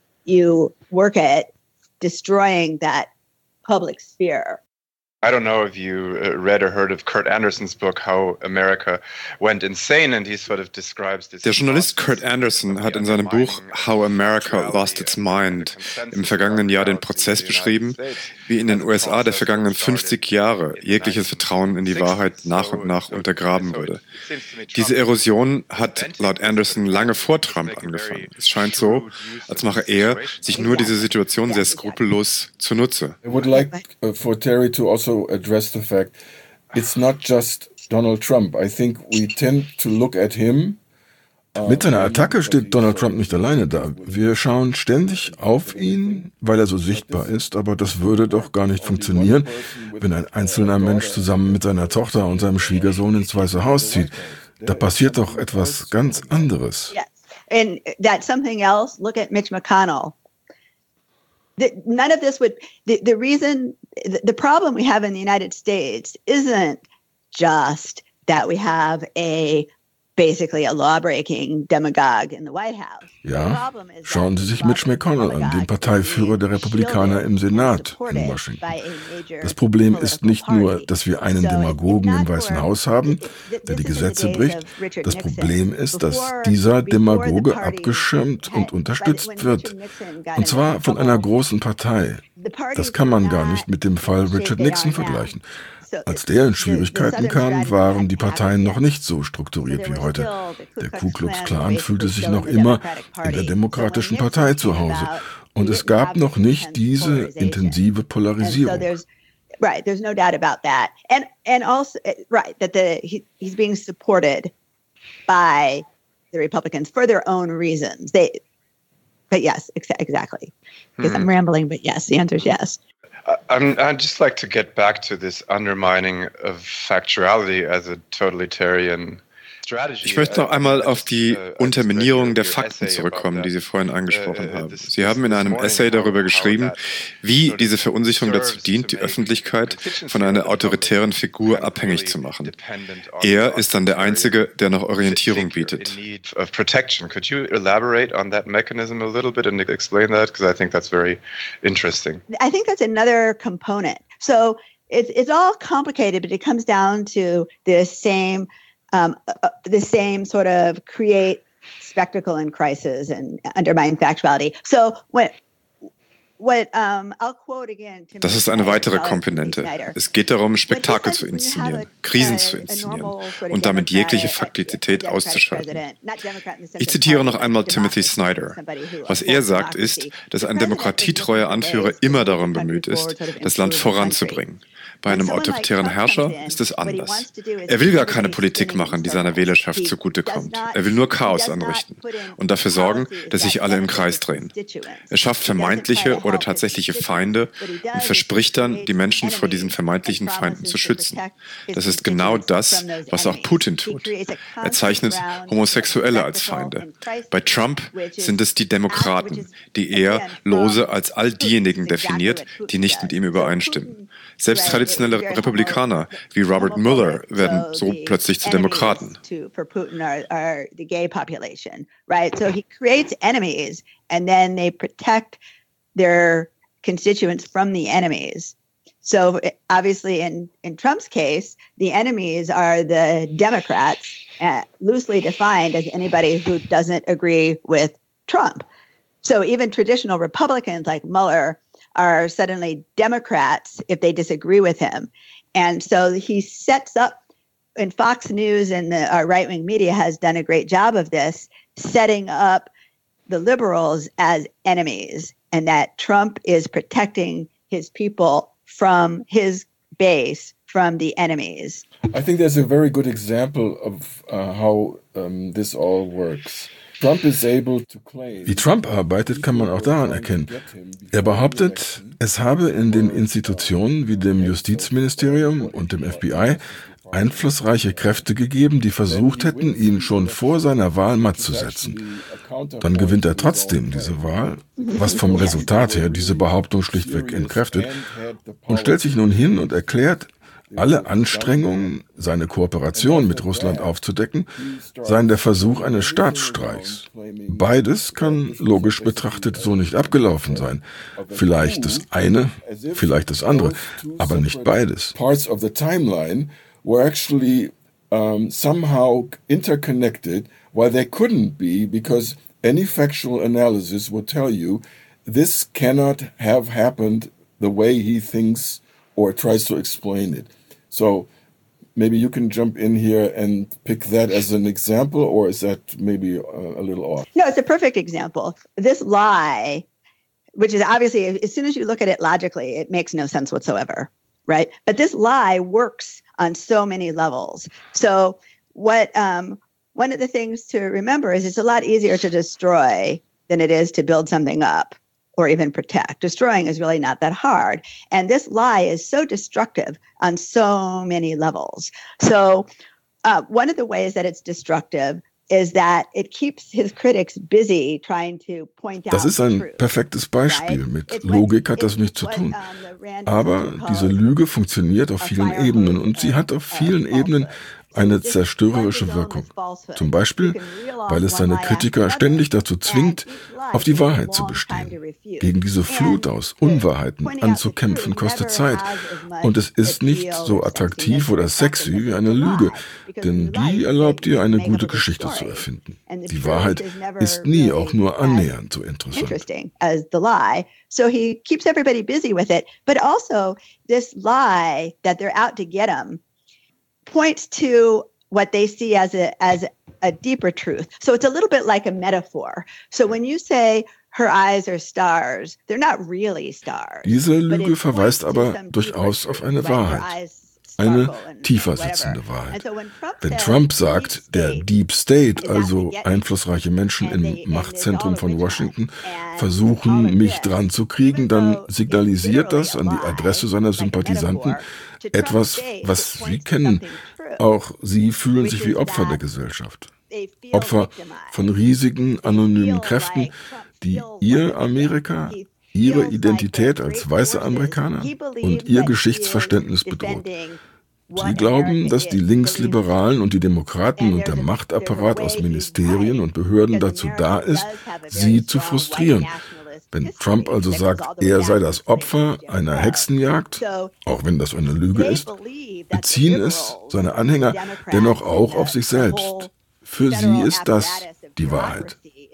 you work at destroying that public sphere. I don't know if you uh, read or heard of Kurt Anderson's book, How America Went Insane, and he sort of describes this. Der Journalist Kurt Anderson hat in seinem Buch How America Lost Its Mind im vergangenen Jahr den Prozess beschrieben, wie in den U S A der vergangenen fünfzig Jahre jegliches Vertrauen in die Wahrheit nach und nach untergraben wurde. Diese Erosion hat laut Anderson lange vor Trump angefangen. Es scheint so, als mache er sich nur diese Situation sehr skrupellos zunutze. I would like uh, for Terry to also address the fact it's not just Donald Trump. I think we tend to look at him. Mit seiner Attacke steht Donald Trump nicht alleine da. Wir schauen ständig auf ihn, weil er so sichtbar ist, aber das würde doch gar nicht funktionieren, wenn ein einzelner Mensch zusammen mit seiner Tochter und seinem Schwiegersohn ins Weiße Haus zieht. Da passiert doch etwas ganz anderes. Yes. And that's something else. Look at Mitch McConnell. The, none of this would, the, the reason, the, the problem we have in the United States isn't just that we have a basically a law-breaking demagogue in the White House. Ja, schauen Sie sich Mitch McConnell an, den Parteiführer der Republikaner im Senat in Washington. Das Problem ist nicht nur, dass wir einen Demagogen im Weißen Haus haben, der die Gesetze bricht. Das Problem ist, dass dieser Demagoge abgeschirmt und unterstützt wird. Und zwar von einer großen Partei. Das kann man gar nicht mit dem Fall Richard Nixon vergleichen. Als der in Schwierigkeiten kam, waren die Parteien noch nicht so strukturiert wie heute. Der Ku Klux Klan fühlte sich noch immer in der Demokratischen Partei zu Hause. Und es gab noch nicht diese intensive Polarisierung. Right, there's no doubt about that. And and also right that the he, he's being supported by the Republicans for their own reasons. They but yes, ex- exactly. Because hmm. I'm rambling, but yes, the answer is yes. I'm, I'd just like to get back to this undermining of factuality as a totalitarian strategy. Ich möchte noch einmal auf die Unterminierung der Fakten zurückkommen, die Sie vorhin angesprochen haben. Sie haben in einem Essay darüber geschrieben, wie diese Verunsicherung dazu dient, die Öffentlichkeit von einer autoritären Figur abhängig zu machen. Er ist dann der Einzige, der noch Orientierung bietet. Could you elaborate on that mechanism a little bit and explain that? Because I think that's very interesting. I think that's another component. So it's it's all complicated, but it comes down to the same Um, uh, the same sort of create spectacle and crisis and undermine factuality. So when what um, I'll quote again. Das ist eine weitere Komponente. Es geht darum, Spektakel zu inszenieren, Krisen zu inszenieren und damit jegliche Faktizität auszuschalten. Ich zitiere noch einmal Timothy Snyder. Was er sagt ist, dass ein demokratietreuer Anführer immer darum bemüht ist, das Land voranzubringen. Bei einem autoritären Herrscher ist es anders. Er will gar keine Politik machen, die seiner Wählerschaft zugutekommt. Er will nur Chaos anrichten und dafür sorgen, dass sich alle im Kreis drehen. Er schafft vermeintliche oder tatsächliche Feinde und verspricht dann, die Menschen vor diesen vermeintlichen Feinden zu schützen. Das ist genau das, was auch Putin tut. Er zeichnet Homosexuelle als Feinde. Bei Trump sind es die Demokraten, die er lose als all diejenigen definiert, die nicht mit ihm übereinstimmen. Selbst traditionelle Republikaner wie Robert Mueller werden so plötzlich zu Demokraten. For Putin are, are the gay population, right? So he creates enemies and then they protect their constituents from the enemies. So obviously in, in Trump's case, the enemies are the Democrats, uh, loosely defined as anybody who doesn't agree with Trump. So even traditional Republicans like Mueller are suddenly Democrats if they disagree with him. And so he sets up, and Fox News and the our right-wing media has done a great job of this, setting up the liberals as enemies, and that Trump is protecting his people from his base, from the enemies. I think there's a very good example of uh, how um, this all works. Wie Trump arbeitet, kann man auch daran erkennen. Er behauptet, es habe in den Institutionen wie dem Justizministerium und dem F B I einflussreiche Kräfte gegeben, die versucht hätten, ihn schon vor seiner Wahl matt zu setzen. Dann gewinnt er trotzdem diese Wahl, was vom Resultat her diese Behauptung schlichtweg entkräftet, und stellt sich nun hin und erklärt, alle Anstrengungen, seine Kooperation mit Russland aufzudecken, seien der Versuch eines Staatsstreichs. Beides kann logisch betrachtet so nicht abgelaufen sein. Vielleicht das eine, vielleicht das andere, aber nicht beides. Parts of the timeline were actually um, somehow interconnected, while they couldn't be, because any factual analysis would tell you this cannot have happened the way he thinks or tries to explain it. So maybe you can jump in here and pick that as an example, or is that maybe a, a little off? No, it's a perfect example. This lie, which is obviously, as soon as you look at it logically, it makes no sense whatsoever, right? But this lie works on so many levels. So what um, one of the things to remember is it's a lot easier to destroy than it is to build something up or even protect. Destroying is really not that hard. And this lie is so destructive on so many levels. So uh, one of the ways that it's destructive is that it keeps his critics busy trying to point out. Das ist ein perfektes Beispiel. Mit Logik hat das nichts zu tun. Aber diese Lüge funktioniert auf vielen Ebenen und sie hat auf vielen Ebenen eine zerstörerische Wirkung. Zum Beispiel, weil es seine Kritiker ständig dazu zwingt, auf die Wahrheit zu bestehen. Gegen diese Flut aus Unwahrheiten anzukämpfen kostet Zeit. Und es ist nicht so attraktiv oder sexy wie eine Lüge, denn die erlaubt dir, eine gute Geschichte zu erfinden. Die Wahrheit ist nie auch nur annähernd so interessant. So he keeps everybody busy with it, but also this lie that they're out to get him points to what they see as a as a deeper truth. So it's a little bit like a metaphor. So when you say her eyes are stars, they're not really stars. Diese Lüge verweist aber durchaus auf eine Wahrheit. Eine tiefer sitzende Wahrheit. Wenn Trump sagt, der Deep State, also einflussreiche Menschen im Machtzentrum von Washington, versuchen, mich dran zu kriegen, dann signalisiert das an die Adresse seiner Sympathisanten etwas, was sie kennen. Auch sie fühlen sich wie Opfer der Gesellschaft. Opfer von riesigen, anonymen Kräften, die ihr Amerika, ihre Identität als weiße Amerikaner und ihr Geschichtsverständnis bedroht. Sie glauben, dass die Linksliberalen und die Demokraten und der Machtapparat aus Ministerien und Behörden dazu da ist, sie zu frustrieren. Wenn Trump also sagt, er sei das Opfer einer Hexenjagd, auch wenn das eine Lüge ist, beziehen es seine Anhänger dennoch auch auf sich selbst. Für sie ist das die Wahrheit.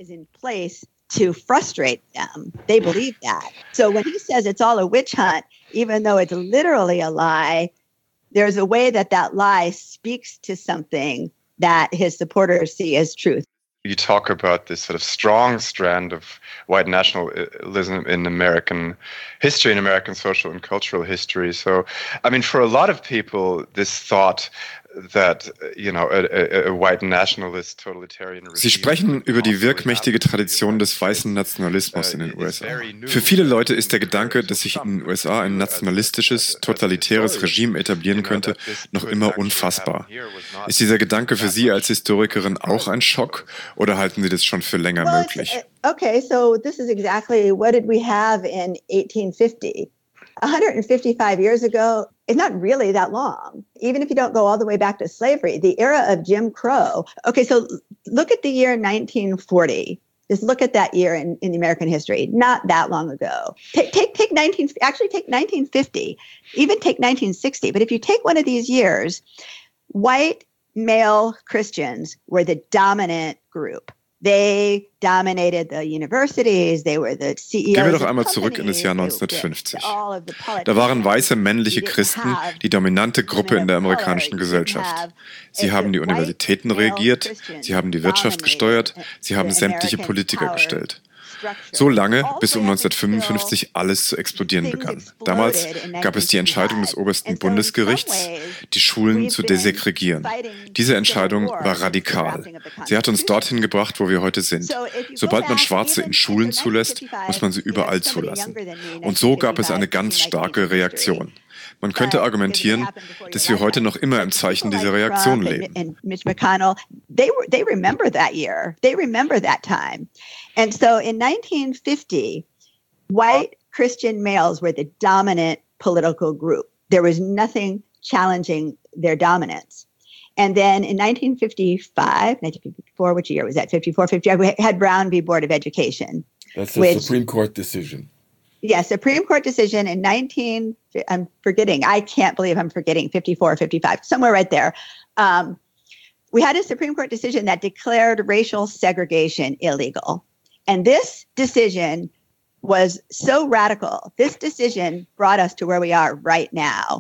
To frustrate them. They believe that. So when he says it's all a witch hunt, even though it's literally a lie, there's a way that that lie speaks to something that his supporters see as truth. You talk about this sort of strong strand of white nationalism in American history, in American social and cultural history. So, I mean, for a lot of people, this thought that, you know, a, a, a white nationalist totalitarian regime. Sie sprechen über die wirkmächtige Tradition des weißen Nationalismus in den U S A. Für viele Leute ist der Gedanke, dass sich in den U S A ein nationalistisches, totalitäres Regime etablieren könnte, noch immer unfassbar. Ist dieser Gedanke für Sie als Historikerin auch ein Schock oder halten Sie das schon für länger well, möglich? Okay, so this is exactly what did we have in eighteen fifty? one hundred fifty-five years ago, it's not really that long. Even if you don't go all the way back to slavery, the era of Jim Crow. Okay, so look at the year nineteen forty. Just look at that year in, in American history. Not that long ago. Take, take, take nineteen, actually take nineteen fifty, even take nineteen sixty. But if you take one of these years, white male Christians were the dominant group. They dominated the universities, they were the C E Os. Gehen wir doch einmal zurück in das Jahr neunzehnhundertfünfzig. Da waren weiße männliche Christen die dominante Gruppe in der amerikanischen Gesellschaft. Sie haben die Universitäten regiert, sie haben die Wirtschaft gesteuert, sie haben sämtliche Politiker gestellt. So lange, bis um neunzehnhundertfünfundfünfzig alles zu explodieren begann. Damals gab es die Entscheidung des obersten Bundesgerichts, die Schulen zu desegregieren. Diese Entscheidung war radikal. Sie hat uns dorthin gebracht, wo wir heute sind. Sobald man Schwarze in Schulen zulässt, muss man sie überall zulassen. Und so gab es eine ganz starke Reaktion. Man könnte argumentieren, dass wir heute noch immer im Zeichen dieser Reaktion leben. Mitch McConnell, they were, they remember that year. They remember that time. And so in nineteen fifty, white Christian males were the dominant political group. There was nothing challenging their dominance. And then in nineteen fifty-five, nineteen fifty-four, which year was that? fifty-four, fifty-five, we had Brown v. Board of Education. That's a which, Supreme Court decision. Yeah, Supreme Court decision in nineteen, I'm forgetting, I can't believe I'm forgetting, fifty-four, fifty-five, somewhere right there. Um, we had a Supreme Court decision that declared racial segregation illegal. And this decision was so radical. This decision brought us to where we are right now.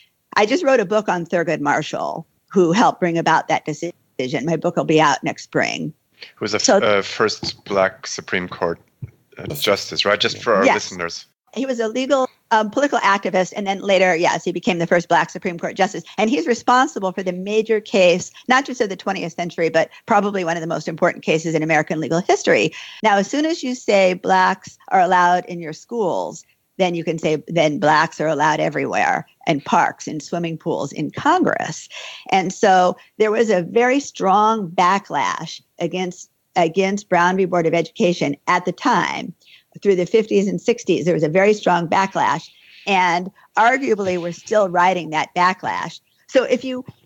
I just wrote a book on Thurgood Marshall, who helped bring about that decision. My book will be out next spring. Who was the so, uh, first Black Supreme Court uh, justice, right? Just for our yes. listeners. He was a legal um, political activist, and then later, yes, he became the first Black Supreme Court justice. And he's responsible for the major case, not just of the twentieth century, but probably one of the most important cases in American legal history. Now, as soon as you say Blacks are allowed in your schools, then you can say then Blacks are allowed everywhere, in parks, in swimming pools, in Congress. And so there was a very strong backlash against against Brown v. Board of Education at the time. Through the fifties and sixties, there was a very strong backlash, and arguably we're still riding that backlash. So if you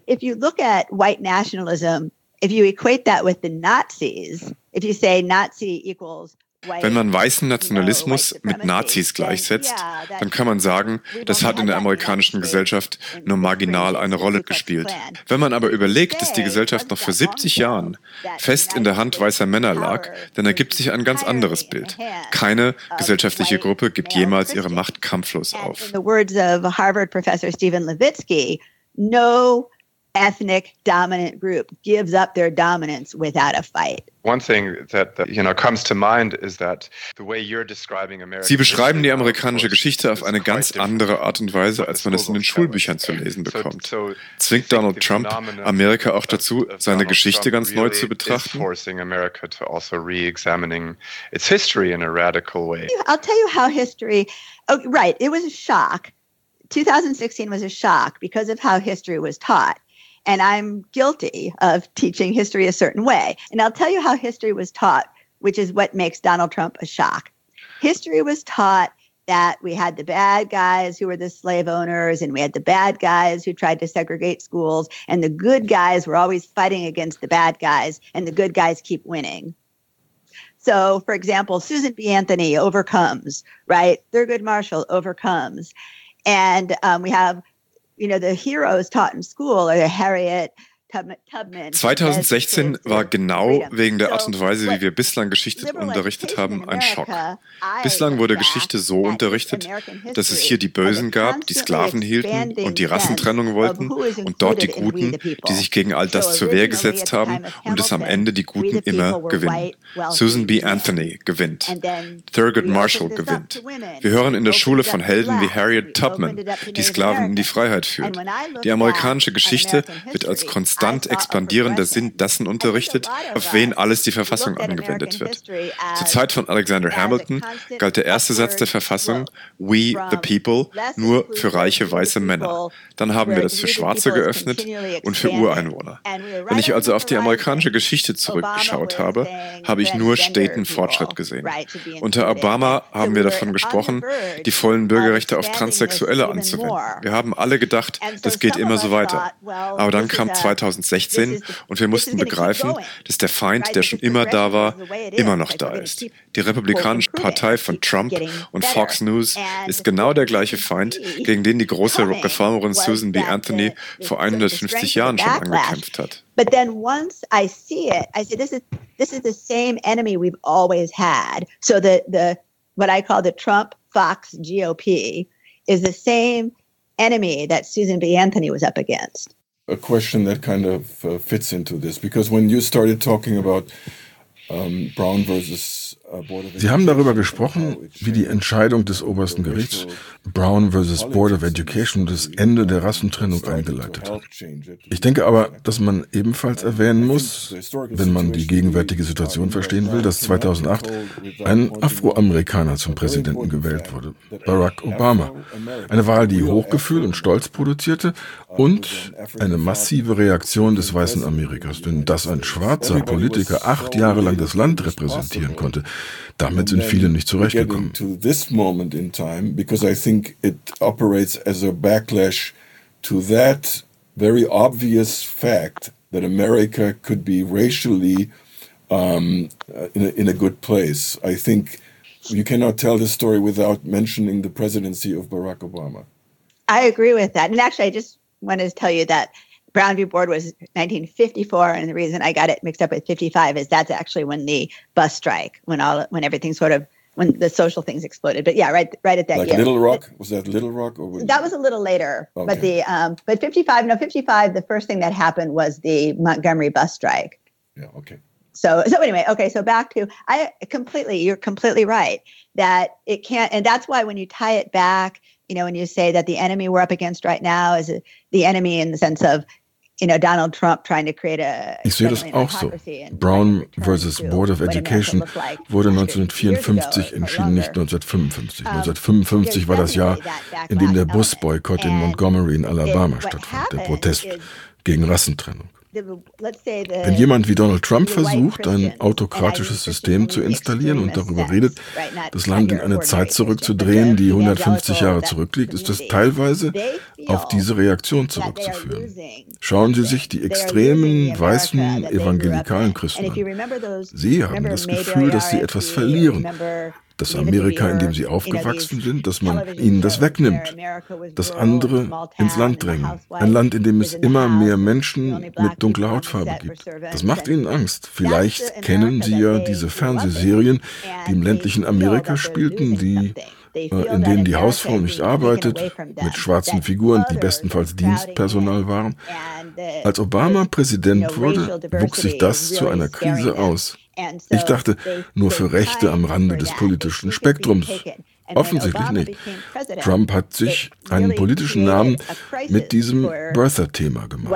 if you look at white nationalism, if you equate that with the Nazis, if you say Nazi equals Wenn man weißen Nationalismus mit Nazis gleichsetzt, dann kann man sagen, das hat in der amerikanischen Gesellschaft nur marginal eine Rolle gespielt. Wenn man aber überlegt, dass die Gesellschaft noch vor siebzig Jahren fest in der Hand weißer Männer lag, dann ergibt sich ein ganz anderes Bild. Keine gesellschaftliche Gruppe gibt jemals ihre Macht kampflos auf. In the words of Harvard professor Stephen Levitsky, no ethnic dominant group gives up their dominance without a fight. One thing that, that you know comes to mind is that the way you're describing American Sie beschreiben die amerikanische Geschichte auf eine ganz andere Art und Weise, als man es in den Schulbüchern zu lesen bekommt. Zwingt Donald Trump Amerika auch dazu, seine Geschichte ganz neu zu betrachten? Forcing America to also re-examining its history in a radical way. I'll tell you how history. Oh, right, it was a shock. twenty sixteen was a shock because of how history was taught. And I'm guilty of teaching history a certain way. And I'll tell you how history was taught, which is what makes Donald Trump a shock. History was taught that we had the bad guys who were the slave owners, and we had the bad guys who tried to segregate schools, and the good guys were always fighting against the bad guys, and the good guys keep winning. So, for example, Susan B. Anthony overcomes, right? Thurgood Marshall overcomes. And um, we have You know, the heroes taught in school are Harriet Tubman. zwanzig sechzehn war genau wegen der Art und Weise, wie wir bislang Geschichte unterrichtet haben, ein Schock. Bislang wurde Geschichte so unterrichtet, dass es hier die Bösen gab, die Sklaven hielten und die Rassentrennung wollten, und dort die Guten, die sich gegen all das zur Wehr gesetzt haben, und es am Ende die Guten immer gewinnen. Susan B. Anthony gewinnt. Thurgood Marshall gewinnt. Wir hören in der Schule von Helden wie Harriet Tubman, die Sklaven in die Freiheit führt. Die amerikanische Geschichte wird als konstant expandierender Sinn dessen unterrichtet, auf wen alles die Verfassung angewendet wird. Zur Zeit von Alexander Hamilton galt der erste Satz der Verfassung, "We the people", nur für reiche weiße Männer. Dann haben wir das für Schwarze geöffnet und für Ureinwohner. Wenn ich also auf die amerikanische Geschichte zurückgeschaut habe, habe ich nur steten Fortschritt gesehen. Unter Obama haben wir davon gesprochen, die vollen Bürgerrechte auf Transsexuelle anzuwenden. Wir haben alle gedacht, das geht immer so weiter. Aber dann kam zwanzig sechzehn und wir mussten begreifen, dass der Feind, der schon immer da war, immer noch da ist. Die Republikanische Partei von Trump und Fox News ist genau der gleiche Feind, gegen den die große Reformerin Susan B. Anthony vor hundertfünfzig Jahren schon angekämpft hat. But then once I see it, I say, this is this is the same enemy we've always had. So the the what I call the Trump Fox G O P is the same enemy that Susan B. Anthony was up against. A question that kind of uh, fits into this, because when you started talking about um, Brown versus uh, Board of Education, Sie haben darüber gesprochen, wie die Entscheidung des obersten Gerichts Brown versus Board of Education das Ende der Rassentrennung eingeleitet hat. Ich denke aber, dass man ebenfalls erwähnen muss, wenn man die gegenwärtige Situation verstehen will, dass zweitausendacht ein Afroamerikaner zum Präsidenten gewählt wurde, Barack Obama. Eine Wahl, die Hochgefühl und Stolz produzierte und eine massive Reaktion des weißen Amerikas. Denn dass ein schwarzer Politiker acht Jahre lang das Land repräsentieren konnte, damit sind viele nicht zurechtgekommen. It operates as a backlash to that very obvious fact that America could be racially um, in, a, in a good place. I think you cannot tell this story without mentioning the presidency of Barack Obama. I agree with that. And actually, I just wanted to tell you that Brown v. Board was nineteen fifty-four, and the reason I got it mixed up with fifty-five is that's actually when the bus strike, when all, when everything sort of, when the social things exploded. But yeah, right, right at that like year. Little Rock? Was that Little Rock? Or was that was a little later. Okay. But the, um, but fifty-five, no, fifty-five, the first thing that happened was the Montgomery bus strike. Yeah, okay. So, so anyway, okay, so back to, I completely, you're completely right that it can't, and that's why when you tie it back, you know, when you say that the enemy we're up against right now is the enemy in the sense of, you know, Donald Trump trying to create a. Ich sehe das auch so. Brown versus Board of Education wurde neunzehnhundertvierundfünfzig entschieden, nicht neunzehnhundertfünfundfünfzig. neunzehnhundertfünfundfünfzig war das Jahr, in dem der Busboykott in Montgomery in Alabama stattfand, der Protest gegen Rassentrennung. Wenn jemand wie Donald Trump versucht, ein autokratisches System zu installieren und darüber redet, das Land in eine Zeit zurückzudrehen, die hundertfünfzig Jahre zurückliegt, ist das teilweise auf diese Reaktion zurückzuführen. Schauen Sie sich die extremen, weißen, evangelikalen Christen an. Sie haben das Gefühl, dass sie etwas verlieren. Das Amerika, in dem sie aufgewachsen sind, dass man ihnen das wegnimmt, dass andere ins Land drängen. Ein Land, in dem es immer mehr Menschen mit dunkler Hautfarbe gibt. Das macht ihnen Angst. Vielleicht kennen Sie ja diese Fernsehserien, die im ländlichen Amerika spielten, die in denen die Hausfrau nicht arbeitet, mit schwarzen Figuren, die bestenfalls Dienstpersonal waren. Als Obama Präsident wurde, wuchs sich das zu einer Krise aus. Ich dachte, nur für Rechte am Rande des politischen Spektrums. Offensichtlich nicht. Trump hat sich einen politischen Namen mit diesem Birther-Thema gemacht.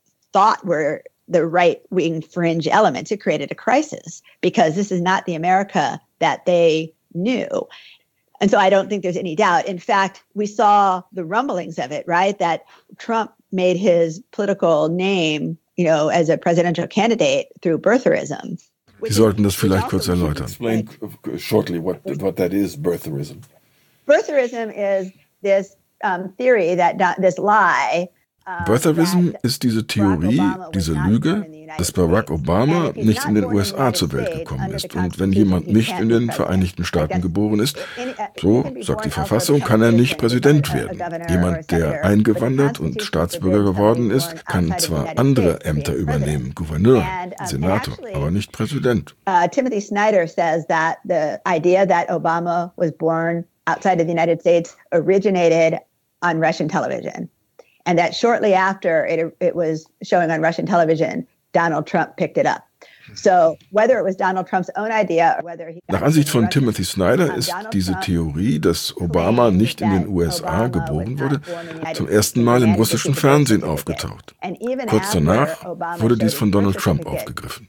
The right-wing fringe elements, it created a crisis because this is not the America that they knew. And so I don't think there's any doubt. In fact, we saw the rumblings of it, right? That Trump made his political name, you know, as a presidential candidate through birtherism. Sie sollten das vielleicht kurz erläutern. Explain shortly what what that is, birtherism. Birtherism is this um, theory that this lie. Birtherism ist diese Theorie, diese Lüge, dass Barack Obama nicht in den U S A zur Welt gekommen ist. Und wenn jemand nicht in den Vereinigten Staaten geboren ist, so sagt die Verfassung, kann er nicht Präsident werden. Jemand, der eingewandert und Staatsbürger geworden ist, kann zwar andere Ämter übernehmen, Gouverneur, Senator, aber nicht Präsident. Uh, Timothy Snyder says that the idea that Obama was born outside of the United States originated on Russian television. And that shortly after it, it was showing on Russian television, Donald Trump picked it up. So whether it was Donald Trump's own idea or whether he Nach Ansicht von Timothy Snyder ist diese Theorie, dass Obama nicht in den U S A geboren wurde, zum ersten Mal im russischen Fernsehen aufgetaucht. Kurz danach wurde dies von Donald Trump aufgegriffen.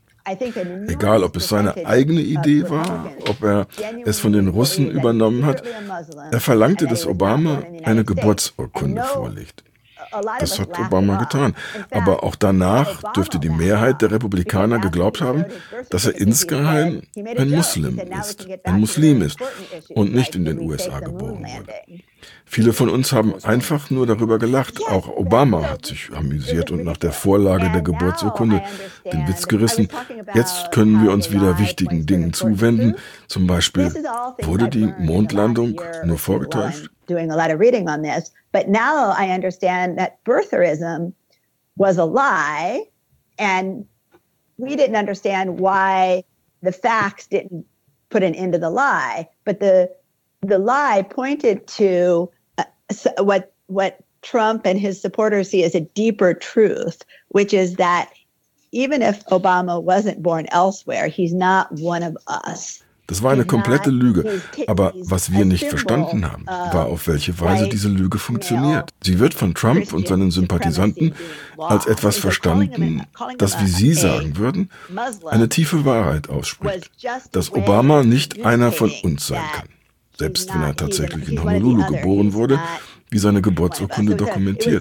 Egal, ob es seine eigene Idee war, ob er es von den Russen übernommen hat, er verlangte, dass Obama eine Geburtsurkunde vorlegt. Das hat Obama getan. Aber auch danach dürfte die Mehrheit der Republikaner geglaubt haben, dass er insgeheim ein Muslim ist, ein Muslim ist und nicht in den U S A geboren wurde. Viele von uns haben einfach nur darüber gelacht. Auch Obama hat sich amüsiert und nach der Vorlage der Geburtsurkunde den Witz gerissen. Jetzt können wir uns wieder wichtigen Dingen zuwenden. Zum Beispiel, wurde die Mondlandung nur vorgetäuscht? Doing a lot of reading on this, but now I understand that birtherism was a lie, and we didn't understand why the facts didn't put an end to the lie. But the the lie pointed to uh, what what Trump and his supporters see as a deeper truth, which is that even if Obama wasn't born elsewhere, he's not one of us. Das war eine komplette Lüge. Aber was wir nicht verstanden haben, war, auf welche Weise diese Lüge funktioniert. Sie wird von Trump und seinen Sympathisanten als etwas verstanden, das, wie Sie sagen würden, eine tiefe Wahrheit ausspricht. Dass Obama nicht einer von uns sein kann. Selbst wenn er tatsächlich in Honolulu geboren wurde, wie seine Geburtsurkunde dokumentiert.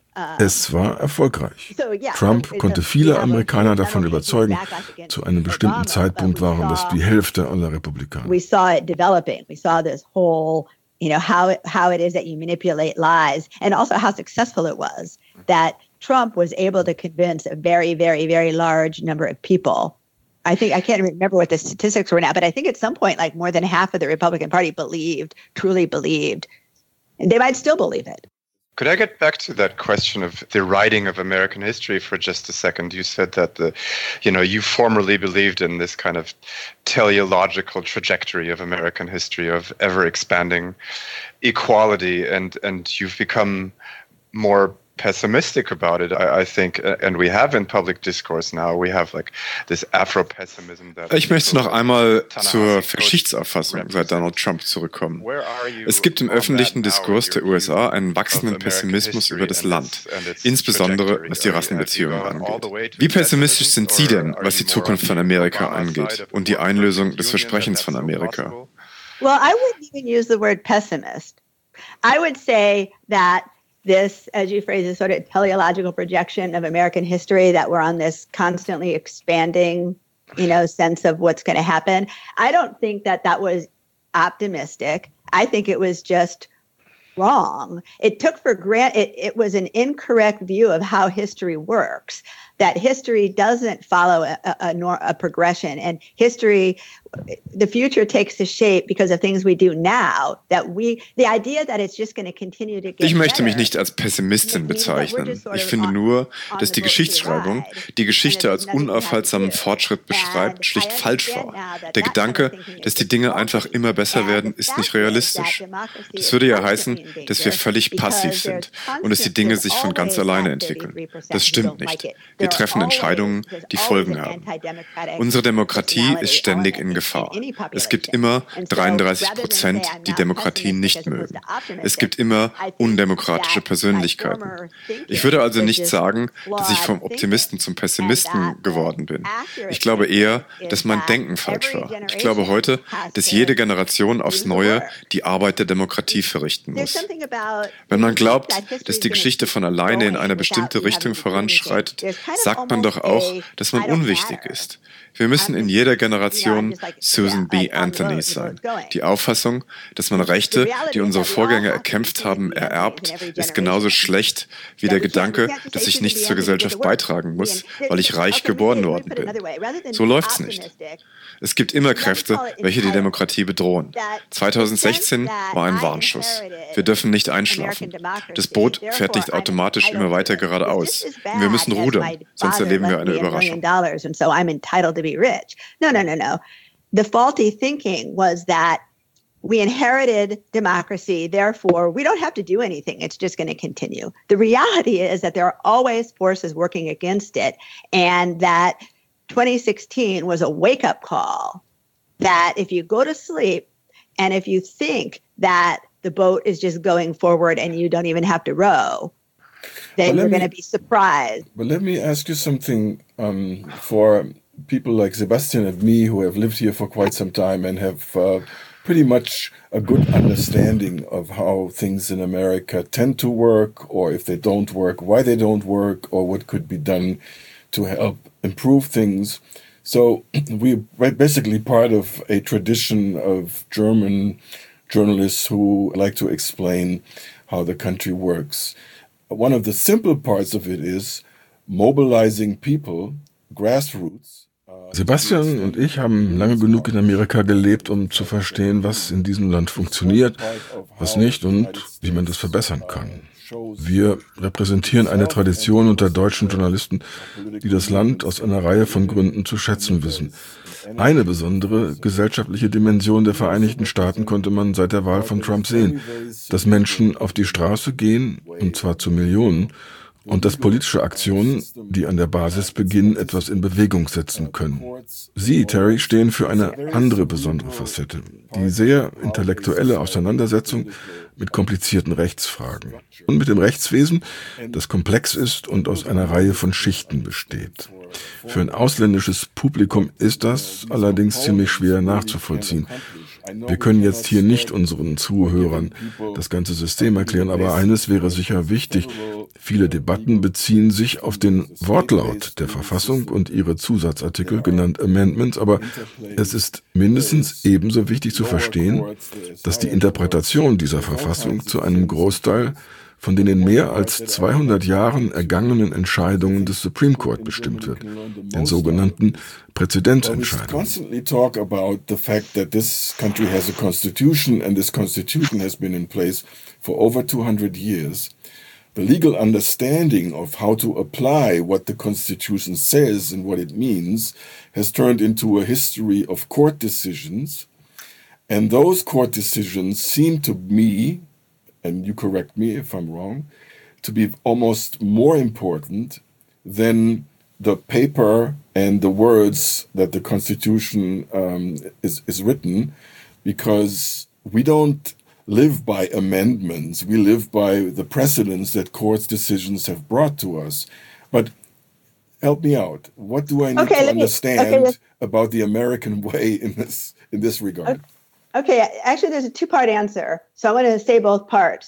Es war erfolgreich. Trump konnte viele Amerikaner davon überzeugen. Zu einem bestimmten Zeitpunkt waren das die Hälfte aller Republikaner. We saw it developing. We saw this whole, you know, how it, how it is that you manipulate lies, and also how successful it was that Trump was able to convince a very, very, very large number of people. I think I can't remember what the statistics were now, but I think at some point, like more than half of the Republican Party believed, truly believed, and they might still believe it. Could I get back to that question of the writing of American history for just a second? You said that the, you know, you formerly believed in this kind of teleological trajectory of American history of ever expanding equality, and and you've become more pessimistic about it, I, I think, and we have in public discourse now, we have like this Afro-pessimism. Ich möchte noch einmal zur Geschichtsauffassung seit Donald Trump zurückkommen. Es gibt im öffentlichen Diskurs der U S A einen wachsenden Pessimismus über das Land, insbesondere was die Rassenbeziehungen angeht. Wie pessimistisch sind Sie denn, was die Zukunft von Amerika angeht und die Einlösung des Versprechens von Amerika? Well, I wouldn't even use the word pessimist. I would say that this, as you phrase it, sort of teleological projection of American history, that we're on this constantly expanding, you know, sense of what's going to happen. I don't think that that was optimistic. I think it was just wrong. It took for granted, it, it was an incorrect view of how history works, that history doesn't follow a, a, a, nor, a progression. And history, the future takes the shape because of things we do now, that we, the idea that it's just going to continue to get Ich möchte mich better, nicht als Pessimistin bezeichnen. Ich finde nur, dass die Geschichtsschreibung die Geschichte als unaufhaltsamen Fortschritt beschreibt, schlicht falsch war. Der Gedanke, dass die Dinge einfach immer besser werden, ist nicht realistisch. Das würde ja heißen, dass wir völlig passiv sind und dass die Dinge sich von ganz alleine entwickeln. Das stimmt nicht. Wir treffen Entscheidungen, die Folgen haben. Unsere Demokratie ist ständig in Gefahr. Es gibt immer dreiunddreißig Prozent, die Demokratie nicht mögen. Es gibt immer undemokratische Persönlichkeiten. Ich würde also nicht sagen, dass ich vom Optimisten zum Pessimisten geworden bin. Ich glaube eher, dass mein Denken falsch war. Ich glaube heute, dass jede Generation aufs Neue die Arbeit der Demokratie verrichten muss. Wenn man glaubt, dass die Geschichte von alleine in eine bestimmte Richtung voranschreitet, sagt man doch auch, dass man unwichtig ist. Wir müssen in jeder Generation Susan B. Anthony sein. Die Auffassung, dass man Rechte, die unsere Vorgänger erkämpft haben, ererbt, ist genauso schlecht wie der Gedanke, dass ich nichts zur Gesellschaft beitragen muss, weil ich reich geboren worden bin. So läuft's nicht. Es gibt immer Kräfte, welche die Demokratie bedrohen. zweitausendsechzehn war ein Warnschuss. Wir dürfen nicht einschlafen. Das Boot fährt nicht automatisch immer weiter geradeaus. Wir müssen rudern, sonst erleben wir eine Überraschung. Be rich. No, no, no, no. The faulty thinking was that we inherited democracy, therefore we don't have to do anything. It's just going to continue. The reality is that there are always forces working against it, and that twenty sixteen was a wake-up call that if you go to sleep and if you think that the boat is just going forward and you don't even have to row, then you're going to be surprised. But let me ask you something um, for people like Sebastian and me who have lived here for quite some time and have uh, pretty much a good understanding of how things in America tend to work, or if they don't work, why they don't work, or what could be done to help improve things. So we're basically part of a tradition of German journalists who like to explain how the country works. One of the simple parts of it is mobilizing people, grassroots. Sebastian und ich haben lange genug in Amerika gelebt, um zu verstehen, was in diesem Land funktioniert, was nicht und wie man das verbessern kann. Wir repräsentieren eine Tradition unter deutschen Journalisten, die das Land aus einer Reihe von Gründen zu schätzen wissen. Eine besondere gesellschaftliche Dimension der Vereinigten Staaten konnte man seit der Wahl von Trump sehen, dass Menschen auf die Straße gehen, und zwar zu Millionen, und dass politische Aktionen, die an der Basis beginnen, etwas in Bewegung setzen können. Sie, Terry, stehen für eine andere besondere Facette, die sehr intellektuelle Auseinandersetzung mit komplizierten Rechtsfragen und mit dem Rechtswesen, das komplex ist und aus einer Reihe von Schichten besteht. Für ein ausländisches Publikum ist das allerdings ziemlich schwer nachzuvollziehen. Wir können jetzt hier nicht unseren Zuhörern das ganze System erklären, aber eines wäre sicher wichtig. Viele Debatten beziehen sich auf den Wortlaut der Verfassung und ihre Zusatzartikel, genannt Amendments, aber es ist mindestens ebenso wichtig zu verstehen, dass die Interpretation dieser Verfassung zu einem Großteil von den in mehr als zweihundert Jahren ergangenen Entscheidungen des Supreme Court bestimmt wird, den sogenannten Präzedenzentscheidungen. Constantly talk about the fact that this country has a constitution and this constitution has been in place for over two hundred years. The legal understanding of how to apply what the Constitution says and what it means has turned into a history of court decisions, and those court decisions seem to me, and you correct me if I'm wrong, to be almost more important than the paper and the words that the Constitution um, is, is written, because we don't live by amendments. We live by the precedents that court's decisions have brought to us. But help me out. What do I need okay, to understand me, okay, about the American way in this in this regard? Okay, actually, there's a two-part answer. So I want to say both parts.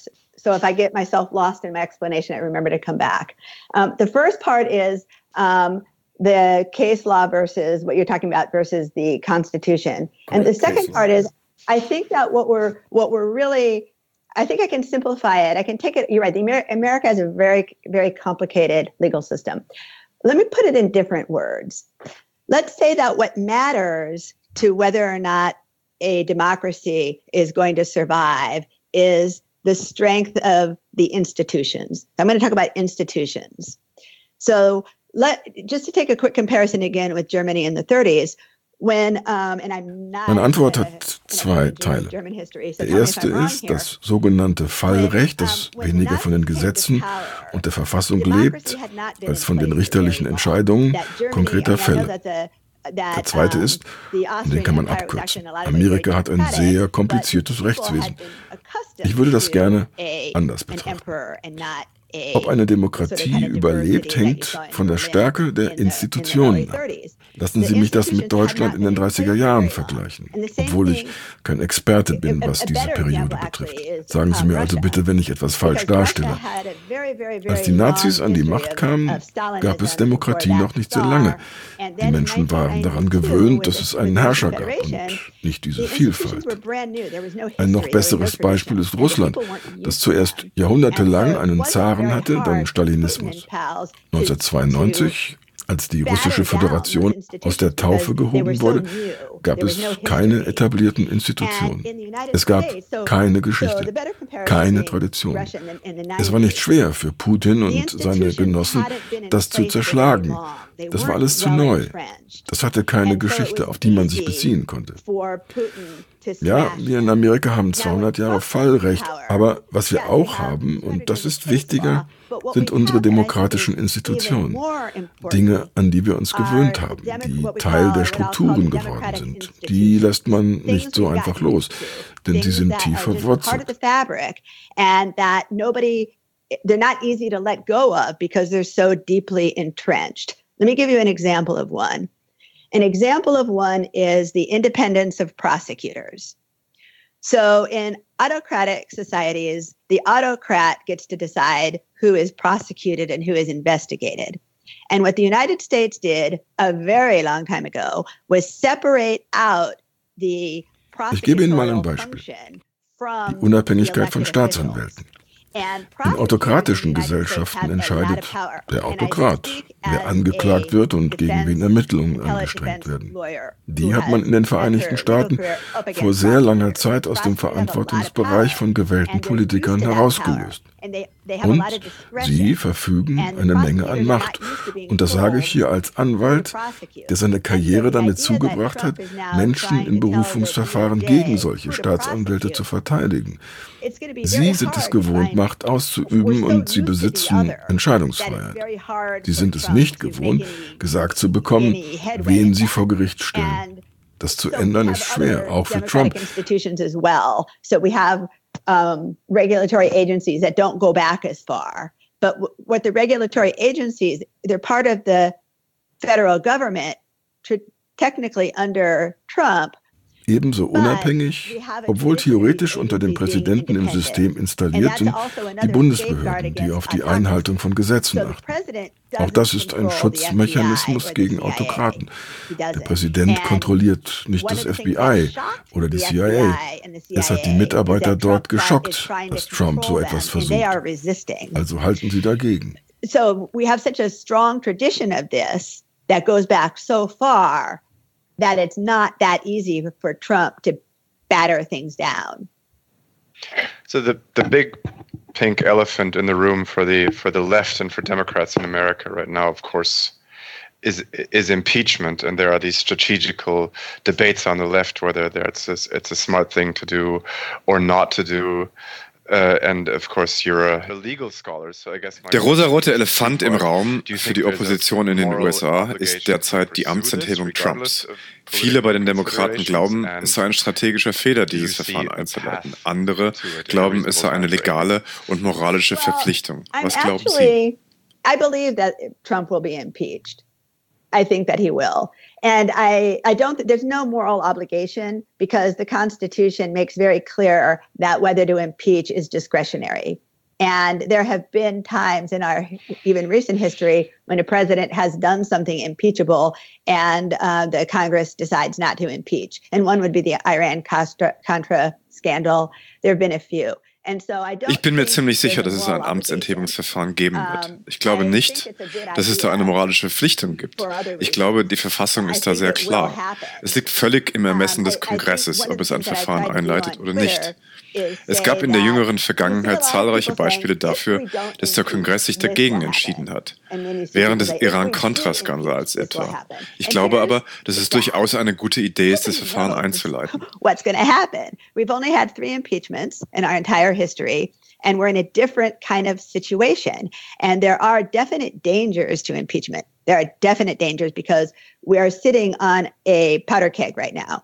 So if I get myself lost in my explanation, I remember to come back. Um, the first part is um, the case law versus what you're talking about versus the Constitution. And the second part is, I think that what we're what we're really, I think I can simplify it. I can take it. You're right. The Amer- America has a very, very complicated legal system. Let me put it in different words. Let's say that what matters to whether or not a democracy is going to survive is the strength of the institutions. I'm going to talk about institutions. So let just to take a quick comparison again with Germany in the thirties. When, um, and I'm not, Meine Antwort hat zwei Teile. Der erste ist das sogenannte Fallrecht, das weniger von den Gesetzen und der Verfassung lebt, als von den richterlichen Entscheidungen konkreter Fälle. Der zweite ist, und den kann man abkürzen, Amerika hat ein sehr kompliziertes Rechtswesen. Ich würde das gerne anders betrachten. Ob eine Demokratie überlebt, hängt von der Stärke der Institutionen ab. Lassen Sie mich das mit Deutschland in den dreißiger Jahren vergleichen, obwohl ich kein Experte bin, was diese Periode betrifft. Sagen Sie mir also bitte, wenn ich etwas falsch darstelle. Als die Nazis an die Macht kamen, gab es Demokratie noch nicht sehr lange. Die Menschen waren daran gewöhnt, dass es einen Herrscher gab und nicht diese Vielfalt. Ein noch besseres Beispiel ist Russland, das zuerst jahrhundertelang einen Zaren hatte, dann Stalinismus. neunzehnhundertzweiundneunzig, als die Russische Föderation aus der Taufe gehoben wurde, gab es keine etablierten Institutionen. Es gab keine Geschichte, keine Tradition. Es war nicht schwer für Putin und seine Genossen, das zu zerschlagen. Das war alles zu neu. Das hatte keine Geschichte, auf die man sich beziehen konnte. Ja, wir in Amerika haben zweihundert Jahre Fallrecht, aber was wir auch haben, und das ist wichtiger, sind unsere demokratischen Institutionen. Dinge, an die wir uns gewöhnt haben, die Teil der Strukturen geworden sind. Die lässt man nicht so einfach los, denn sie sind tief verwurzelt. They're not easy to let go of because they're so deeply entrenched. Let me give you an example of one. An example of one is the independence of prosecutors. So in autocratic societies, the autocrat gets to decide who is prosecuted and who is investigated. And what the United States did a very long time ago was separate out the prosecutorial function from die Unabhängigkeit von Staatsanwälten. In autokratischen Gesellschaften entscheidet der Autokrat, wer angeklagt wird und gegen wen Ermittlungen angestrengt werden. Die hat man in den Vereinigten Staaten vor sehr langer Zeit aus dem Verantwortungsbereich von gewählten Politikern herausgelöst. Und sie verfügen eine Menge an Macht. Und das sage ich hier als Anwalt, der seine Karriere damit zugebracht hat, Menschen in Berufungsverfahren gegen solche Staatsanwälte zu verteidigen. Sie sind es gewohnt, Macht auszuüben und sie besitzen Entscheidungsfreiheit. Sie sind es nicht gewohnt, gesagt zu bekommen, wen sie vor Gericht stellen. Das zu ändern ist schwer, auch für Trump. Um, regulatory agencies that don't go back as far. But w- what the regulatory agencies, they're part of the federal government, tr- technically under Trump. Ebenso unabhängig, obwohl theoretisch unter dem Präsidenten im System installiert sind, die Bundesbehörden, die auf die Einhaltung von Gesetzen achten. Auch das ist ein Schutzmechanismus gegen Autokraten. Der Präsident kontrolliert nicht das F B I oder die C I A. Es hat die Mitarbeiter dort geschockt, dass Trump so etwas versucht. Also halten sie dagegen. So we have such a strong tradition of this that goes back so far that it's not that easy for Trump to batter things down. So the, the big pink elephant in the room for the for the left and for Democrats in America right now, of course, is is impeachment, and there are these strategical debates on the left whether it's a, it's a smart thing to do or not to do. Uh, and of course you're a legal scholar, so I guess Der rosarote Elefant im Raum für die Opposition in den U S A ist derzeit die Amtsenthebung Trumps. Viele bei den Demokraten glauben, es sei ein strategischer Fehler, dieses Verfahren einzuleiten. Andere glauben, es sei eine legale und moralische Verpflichtung. Was glauben Sie? I believe that Trump will be impeached. I think that he will. And I, I don't, there's no moral obligation because the Constitution makes very clear that whether to impeach is discretionary. And there have been times in our even recent history when a president has done something impeachable and uh, the Congress decides not to impeach. And one would be the Iran-Contra scandal. There have been a few. Ich bin mir ziemlich sicher, dass es ein Amtsenthebungsverfahren geben wird. Ich glaube nicht, dass es da eine moralische Verpflichtung gibt. Ich glaube, die Verfassung ist da sehr klar. Es liegt völlig im Ermessen des Kongresses, ob es ein Verfahren einleitet oder nicht. Es gab in der jüngeren Vergangenheit zahlreiche Beispiele dafür, dass der Kongress sich dagegen entschieden hat, während des Iran-Contra-Skandals etwa. Ich glaube aber, dass es durchaus eine gute Idee ist, das Verfahren einzuleiten. What's going to happen? We've only had three impeachments in our entire history, and we're in a different kind of situation. And there are definite dangers to impeachment. There are definite dangers because we are sitting on a powder keg right now.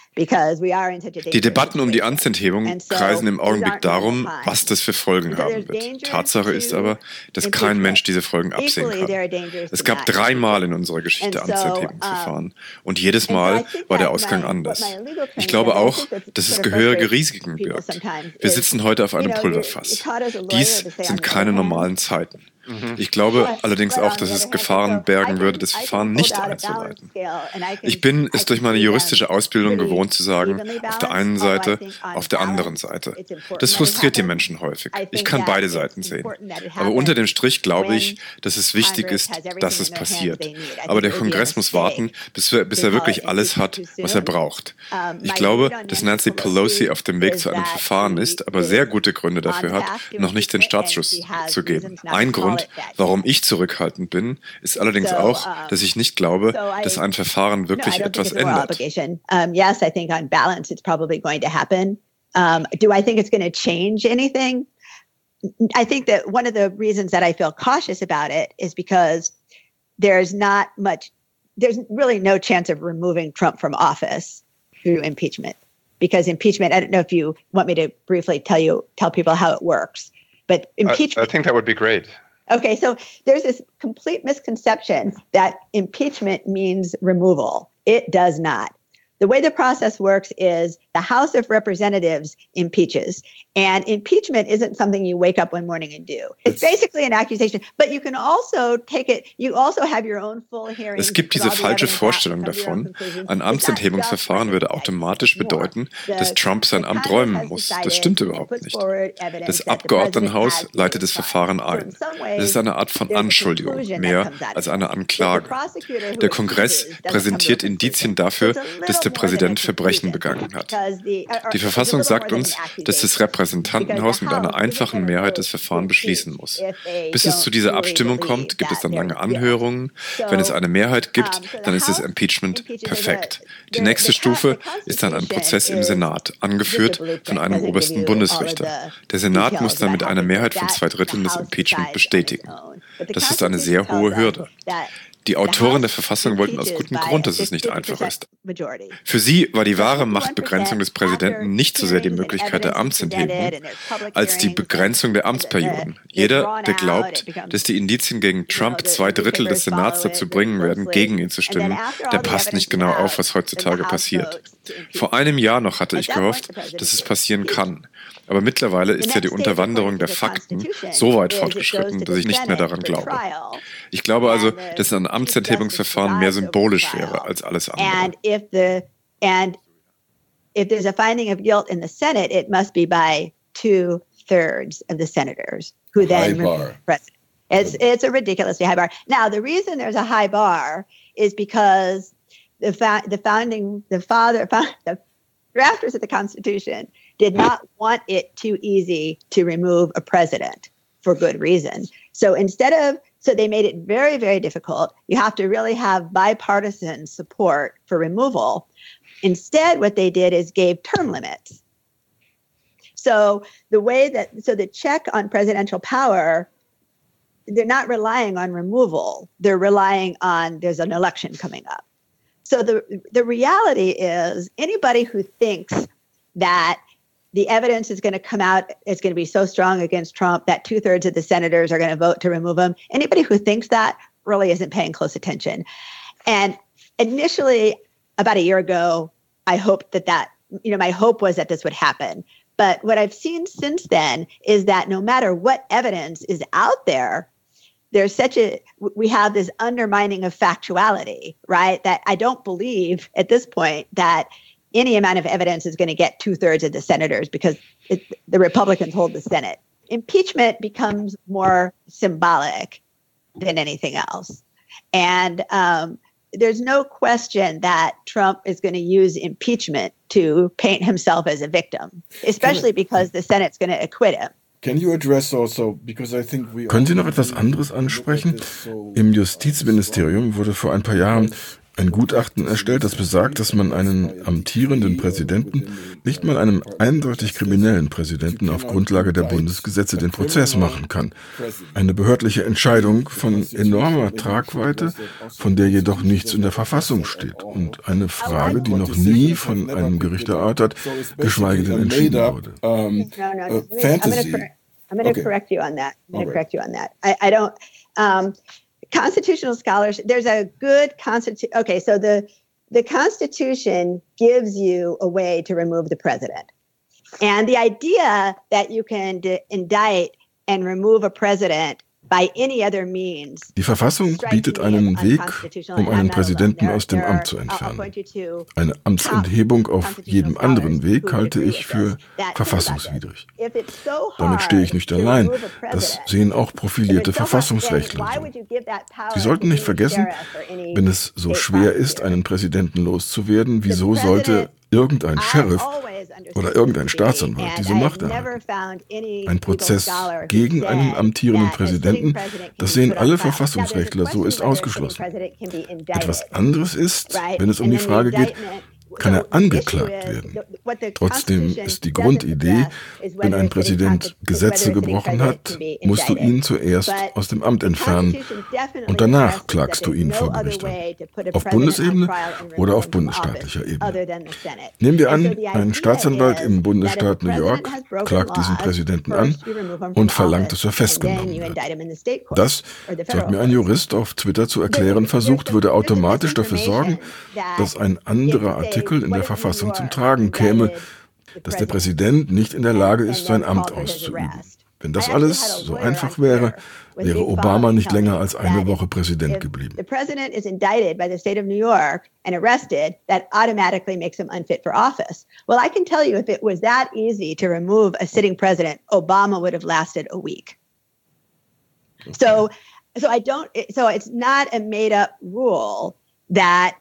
Die Debatten um die Amtsenthebung kreisen im Augenblick darum, was das für Folgen haben wird. Tatsache ist aber, dass kein Mensch diese Folgen absehen kann. Es gab dreimal in unserer Geschichte Amtsenthebungsverfahren und jedes Mal war der Ausgang anders. Ich glaube auch, dass es gehörige Risiken birgt. Wir sitzen heute auf einem Pulverfass. Dies sind keine normalen Zeiten. Ich glaube allerdings auch, dass es Gefahren bergen würde, das Verfahren nicht einzuleiten. Ich bin es durch meine juristische Ausbildung gewohnt zu sagen, auf der einen Seite, auf der anderen Seite. Das frustriert die Menschen häufig. Ich kann beide Seiten sehen. Aber unter dem Strich glaube ich, dass es wichtig ist, dass es passiert. Aber der Kongress muss warten, bis er, bis er wirklich alles hat, was er braucht. Ich glaube, dass Nancy Pelosi auf dem Weg zu einem Verfahren ist, aber sehr gute Gründe dafür hat, noch nicht den Startschuss zu geben. Ein Grund, warum ich zurückhaltend bin, ist allerdings auch, dass ich nicht glaube, dass ein Verfahren wirklich etwas ändert. Um, yes, I think on balance it's probably going to happen. Um, do I think it's going to change anything? I think that one of the reasons that I feel cautious about it is because there's not much, there's really no chance of removing Trump from office through impeachment. Because impeachment, I don't know if you want me to briefly tell you, tell people how it works, but impeachment. I, I think that would be great. Okay, so there's this complete misconception that impeachment means removal. It does not. The way the process works is the House of Representatives impeaches. And impeachment isn't something you wake up one morning and do. It's basically an accusation, but you can also take it, you also have your own full hearing. Es gibt diese falsche Vorstellung davon, ein Amtsenthebungsverfahren würde automatisch bedeuten, dass Trump sein Amt räumen muss. Das stimmt überhaupt nicht. Das Abgeordnetenhaus leitet das Verfahren ein. Es ist eine Art von Anschuldigung, mehr als eine Anklage. Der Kongress präsentiert Indizien dafür, dass der Präsident Verbrechen begangen hat. Die Verfassung sagt uns, dass das Repräsentantenhaus mit einer einfachen Mehrheit das Verfahren beschließen muss. Bis es zu dieser Abstimmung kommt, gibt es dann lange Anhörungen. Wenn es eine Mehrheit gibt, dann ist das Impeachment perfekt. Die nächste Stufe ist dann ein Prozess im Senat, angeführt von einem obersten Bundesrichter. Der Senat muss dann mit einer Mehrheit von zwei Dritteln das Impeachment bestätigen. Das ist eine sehr hohe Hürde. Die Autoren der Verfassung wollten aus gutem Grund, dass es nicht einfach ist. Für sie war die wahre Machtbegrenzung des Präsidenten nicht so sehr die Möglichkeit der Amtsenthebung, als die Begrenzung der Amtsperioden. Jeder, der glaubt, dass die Indizien gegen Trump zwei Drittel des Senats dazu bringen werden, gegen ihn zu stimmen, der passt nicht genau auf, was heutzutage passiert. Vor einem Jahr noch hatte ich gehofft, dass es passieren kann. Aber mittlerweile ist ja die Unterwanderung der Fakten so weit fortgeschritten, dass ich nicht mehr daran glaube. Ich glaube also, dass ein Amtsenthebungsverfahren mehr symbolisch wäre als alles andere. And if the and if there's a finding of guilt in the Senate, it must be by two thirds of the senators who then remove the president. It's it's a ridiculously high bar. Now the reason there's a high bar is because the fa- the founding the father the drafters of the Constitution did not want it too easy to remove a president for good reason. So instead of, so they made it very, very difficult. You have to really have bipartisan support for removal. Instead, what they did is gave term limits. So the way that, so the check on presidential power, they're not relying on removal. They're relying on, there's an election coming up. So the the reality is anybody who thinks that the evidence is going to come out, it's going to be so strong against Trump that two thirds of the senators are going to vote to remove him. Anybody who thinks that really isn't paying close attention. And initially, about a year ago, I hoped that that, you know, my hope was that this would happen. But what I've seen since then is that no matter what evidence is out there, there's such a, we have this undermining of factuality, right? That I don't believe at this point that any amount of evidence is going to get two thirds of the senators because it, the Republicans hold the Senate. Impeachment becomes more symbolic than anything else. And um, there's no question that Trump is going to use impeachment to paint himself as a victim, especially because the Senate's going to acquit him. Can you address also, because I think we Können Sie noch etwas anderes ansprechen? Im Justizministerium wurde vor ein paar Jahren ein Gutachten erstellt, das besagt, dass man einen amtierenden Präsidenten, nicht mal einem eindeutig kriminellen Präsidenten auf Grundlage der Bundesgesetze den Prozess machen kann. Eine behördliche Entscheidung von enormer Tragweite, von der jedoch nichts in der Verfassung steht. Und eine Frage, die noch nie von einem Gericht erörtert, geschweige denn entschieden wurde. Um, uh, fantasy. I'm going to okay. correct you on that. I'm going to correct you on that. I, I don't... Um, Constitutional scholarship, there's a good constitution. Okay, so the the Constitution gives you a way to remove the president. And the idea that you can d- indict and remove a president by any other means. Die Verfassung bietet einen Weg, um einen Präsidenten aus dem Amt zu entfernen. Eine Amtsenthebung auf jedem anderen Weg halte ich für verfassungswidrig. Damit stehe ich nicht allein. Das sehen auch profilierte Verfassungsrechtler so. Sie sollten nicht vergessen, wenn es so schwer ist, einen Präsidenten loszuwerden, wieso sollte irgendein Sheriff oder irgendein Staatsanwalt diese Macht erhalten? Ein Prozess gegen einen amtierenden Präsidenten, das sehen alle Verfassungsrechtler, so ist ausgeschlossen. Etwas anderes ist, wenn es um die Frage geht, kann er angeklagt werden. Trotzdem ist die Grundidee, wenn ein Präsident Gesetze gebrochen hat, musst du ihn zuerst aus dem Amt entfernen und danach klagst du ihn vor Gericht an. Auf Bundesebene oder auf bundesstaatlicher Ebene. Nehmen wir an, ein Staatsanwalt im Bundesstaat New York klagt diesen Präsidenten an und verlangt, dass er festgenommen wird. Das, so hat mir ein Jurist auf Twitter zu erklären versucht, würde automatisch dafür sorgen, dass ein anderer Artikel in der Verfassung zum Tragen käme, dass der Präsident nicht in der Lage ist, sein Amt auszuüben. Wenn das alles so einfach wäre, wäre Obama nicht länger als eine Woche Präsident geblieben. The president is indicted by the state of New York and arrested, that automatically makes him unfit for office. Well, I can tell you, if it was that easy to remove a sitting president, Obama would have lasted a week. Okay. So, so I don't. So it's not a made-up rule that.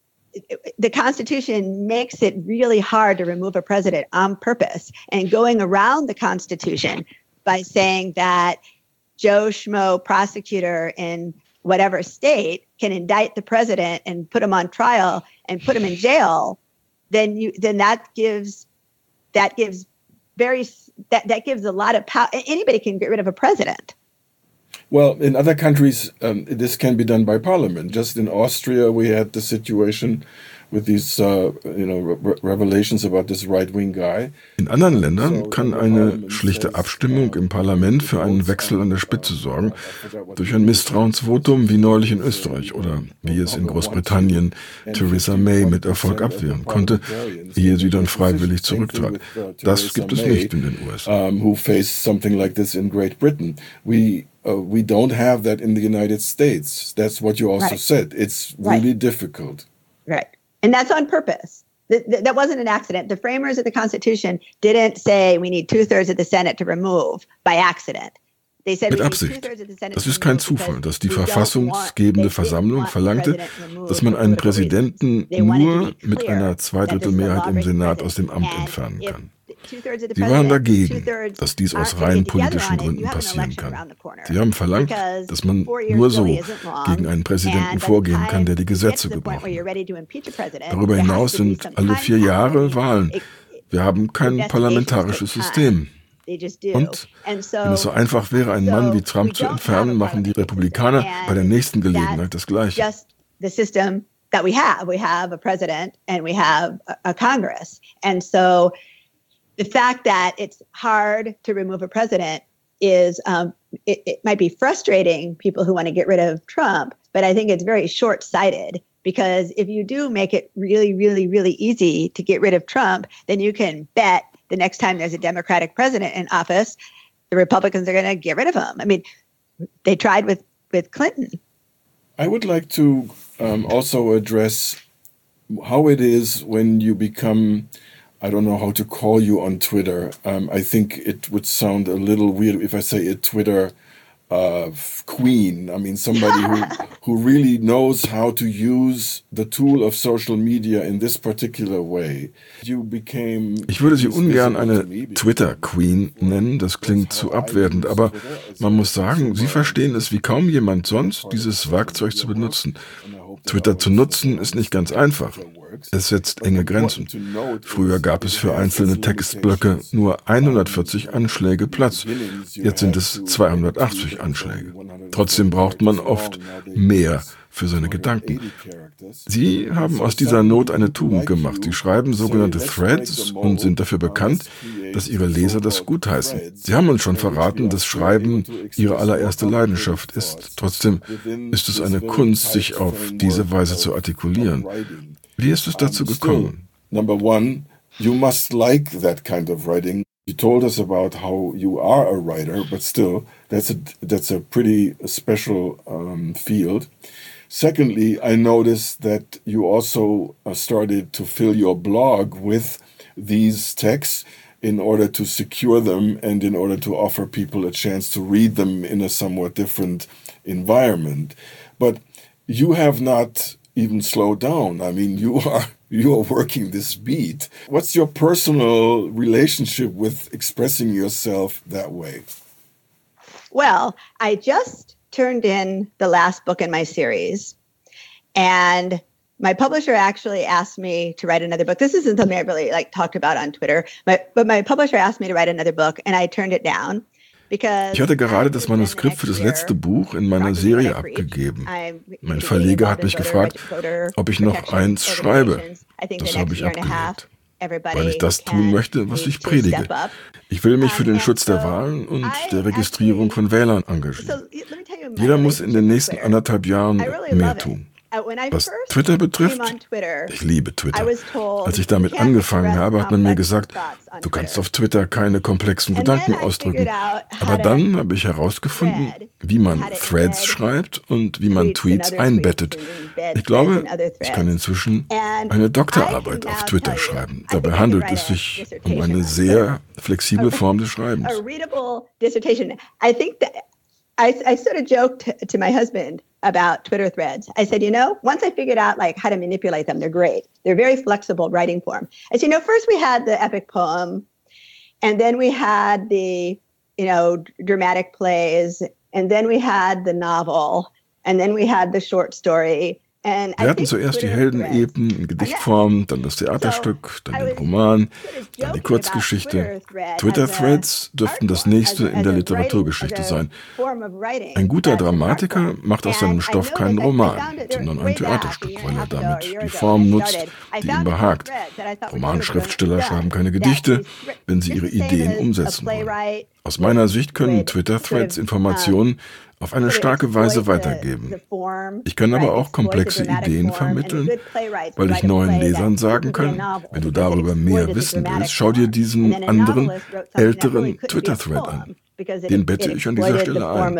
The Constitution makes it really hard to remove a president on purpose, and going around the Constitution by saying that Joe Schmo prosecutor in whatever state can indict the president and put him on trial and put him in jail, then you then that gives that gives very that, that gives a lot of power. Anybody can get rid of a president. Well, in other countries, um, this can be done by parliament. Just in Austria, we had the situation with these, uh, you know, re- revelations about this right-wing guy. In anderen Ländern kann eine schlichte Abstimmung im Parlament für einen Wechsel an der Spitze sorgen, durch ein Misstrauensvotum wie neulich in Österreich oder wie es in Großbritannien Theresa May mit Erfolg abwehren konnte, ehe sie dann freiwillig zurücktrat. Das gibt es nicht in den U S A. Um, who faced something like this in Great Britain. We Uh, we don't have that in the United States. That's what you also right. said. It's really right. difficult. Right. And that's on purpose. Th- th- that wasn't an accident. The framers of the Constitution didn't say we need two-thirds of the Senate to remove by accident. Mit Absicht. Das ist kein Zufall, dass die verfassungsgebende Versammlung verlangte, dass man einen Präsidenten nur mit einer Zweidrittelmehrheit im Senat aus dem Amt entfernen kann. Sie waren dagegen, dass dies aus rein politischen Gründen passieren kann. Sie haben verlangt, dass man nur so gegen einen Präsidenten vorgehen kann, der die Gesetze gebrochen hat. Darüber hinaus sind alle vier Jahre Wahlen. Wir haben kein parlamentarisches System. Und wenn es so einfach wäre, einen Mann wie Trump zu entfernen, machen die Republikaner bei der nächsten Gelegenheit das Gleiche. The system that we have, we have a president and we have a Congress. And so the fact that it's hard to remove a president is, um, it, it might be frustrating people who want to get rid of Trump, but I think it's very short-sighted, because if you do make it really, really, really easy to get rid of Trump, then you can bet the next time there's a Democratic president in office, the Republicans are going to get rid of him. I mean, they tried with, with Clinton. I would like to um, also address how it is when you become, I don't know how to call you on Twitter. Um, I think it would sound a little weird if I say a Twitter uh, queen. I mean, somebody who, who really knows how to use the tool of social media in this particular way. You became Ich würde sie ungern eine Twitter-Queen nennen, das klingt zu abwertend, aber man muss sagen, sie verstehen es wie kaum jemand sonst, dieses Werkzeug zu benutzen. Twitter zu nutzen ist nicht ganz einfach. Es setzt enge Grenzen. Früher gab es für einzelne Textblöcke nur hundertvierzig Anschläge Platz. Jetzt sind es zweihundertachtzig Anschläge. Trotzdem braucht man oft mehr für seine Gedanken. Sie haben aus dieser Not eine Tugend gemacht. Sie schreiben sogenannte Threads und sind dafür bekannt, dass ihre Leser das gutheißen. Sie haben uns schon verraten, dass Schreiben ihre allererste Leidenschaft ist. Trotzdem ist es eine Kunst, sich auf diese Weise zu artikulieren. Wie ist es dazu gekommen? Number one, you must like that kind of writing. You told us about how you are a writer, but still, that's a that's a pretty special um, field. Secondly, I noticed that you also uh, started to fill your blog with these texts in order to secure them and in order to offer people a chance to read them in a somewhat different environment. But you have not even slowed down. I mean, you are you are working this beat. What's your personal relationship with expressing yourself that way? Well, I just turned in the last book in my series, and my publisher actually asked me to write another book. This isn't something I really like talked about on Twitter, but, but my publisher asked me to write another book, and I turned it down. Ich hatte gerade das Manuskript für das letzte Buch in meiner Serie abgegeben. Mein Verleger hat mich gefragt, ob ich noch eins schreibe. Das habe ich abgelehnt, weil ich das tun möchte, was ich predige. Ich will mich für den Schutz der Wahlen und der Registrierung von Wählern engagieren. Jeder muss in den nächsten anderthalb Jahren mehr tun. Was Twitter betrifft, ich liebe Twitter. Als ich damit angefangen habe, hat man mir gesagt, du kannst auf Twitter keine komplexen Gedanken ausdrücken. Aber dann habe ich herausgefunden, wie man Threads schreibt und wie man Tweets einbettet. Ich glaube, ich kann inzwischen eine Doktorarbeit auf Twitter schreiben. Dabei handelt es sich um eine sehr flexible Form des Schreibens. I, I sort of joked to, to my husband about Twitter threads. I said, you know, once I figured out like how to manipulate them, they're great. They're very flexible writing form. I said, you know, first we had the epic poem, and then we had the, you know, dramatic plays, and then we had the novel, and then we had the short story. Wir hatten zuerst die Heldenepen in Gedichtform, dann das Theaterstück, dann den Roman, dann die Kurzgeschichte. Twitter-Threads dürften das nächste in der Literaturgeschichte sein. Ein guter Dramatiker macht aus seinem Stoff keinen Roman, sondern ein Theaterstück, weil er damit die Form nutzt, die ihm behagt. Romanschriftsteller schreiben keine Gedichte, wenn sie ihre Ideen umsetzen wollen. Aus meiner Sicht können Twitter-Threads Informationen auf eine starke Weise weitergeben. Ich kann aber auch komplexe Ideen vermitteln, weil ich neuen Lesern sagen kann, wenn du darüber mehr wissen willst, schau dir diesen anderen, älteren Twitter-Thread an. Den bette ich an dieser Stelle ein.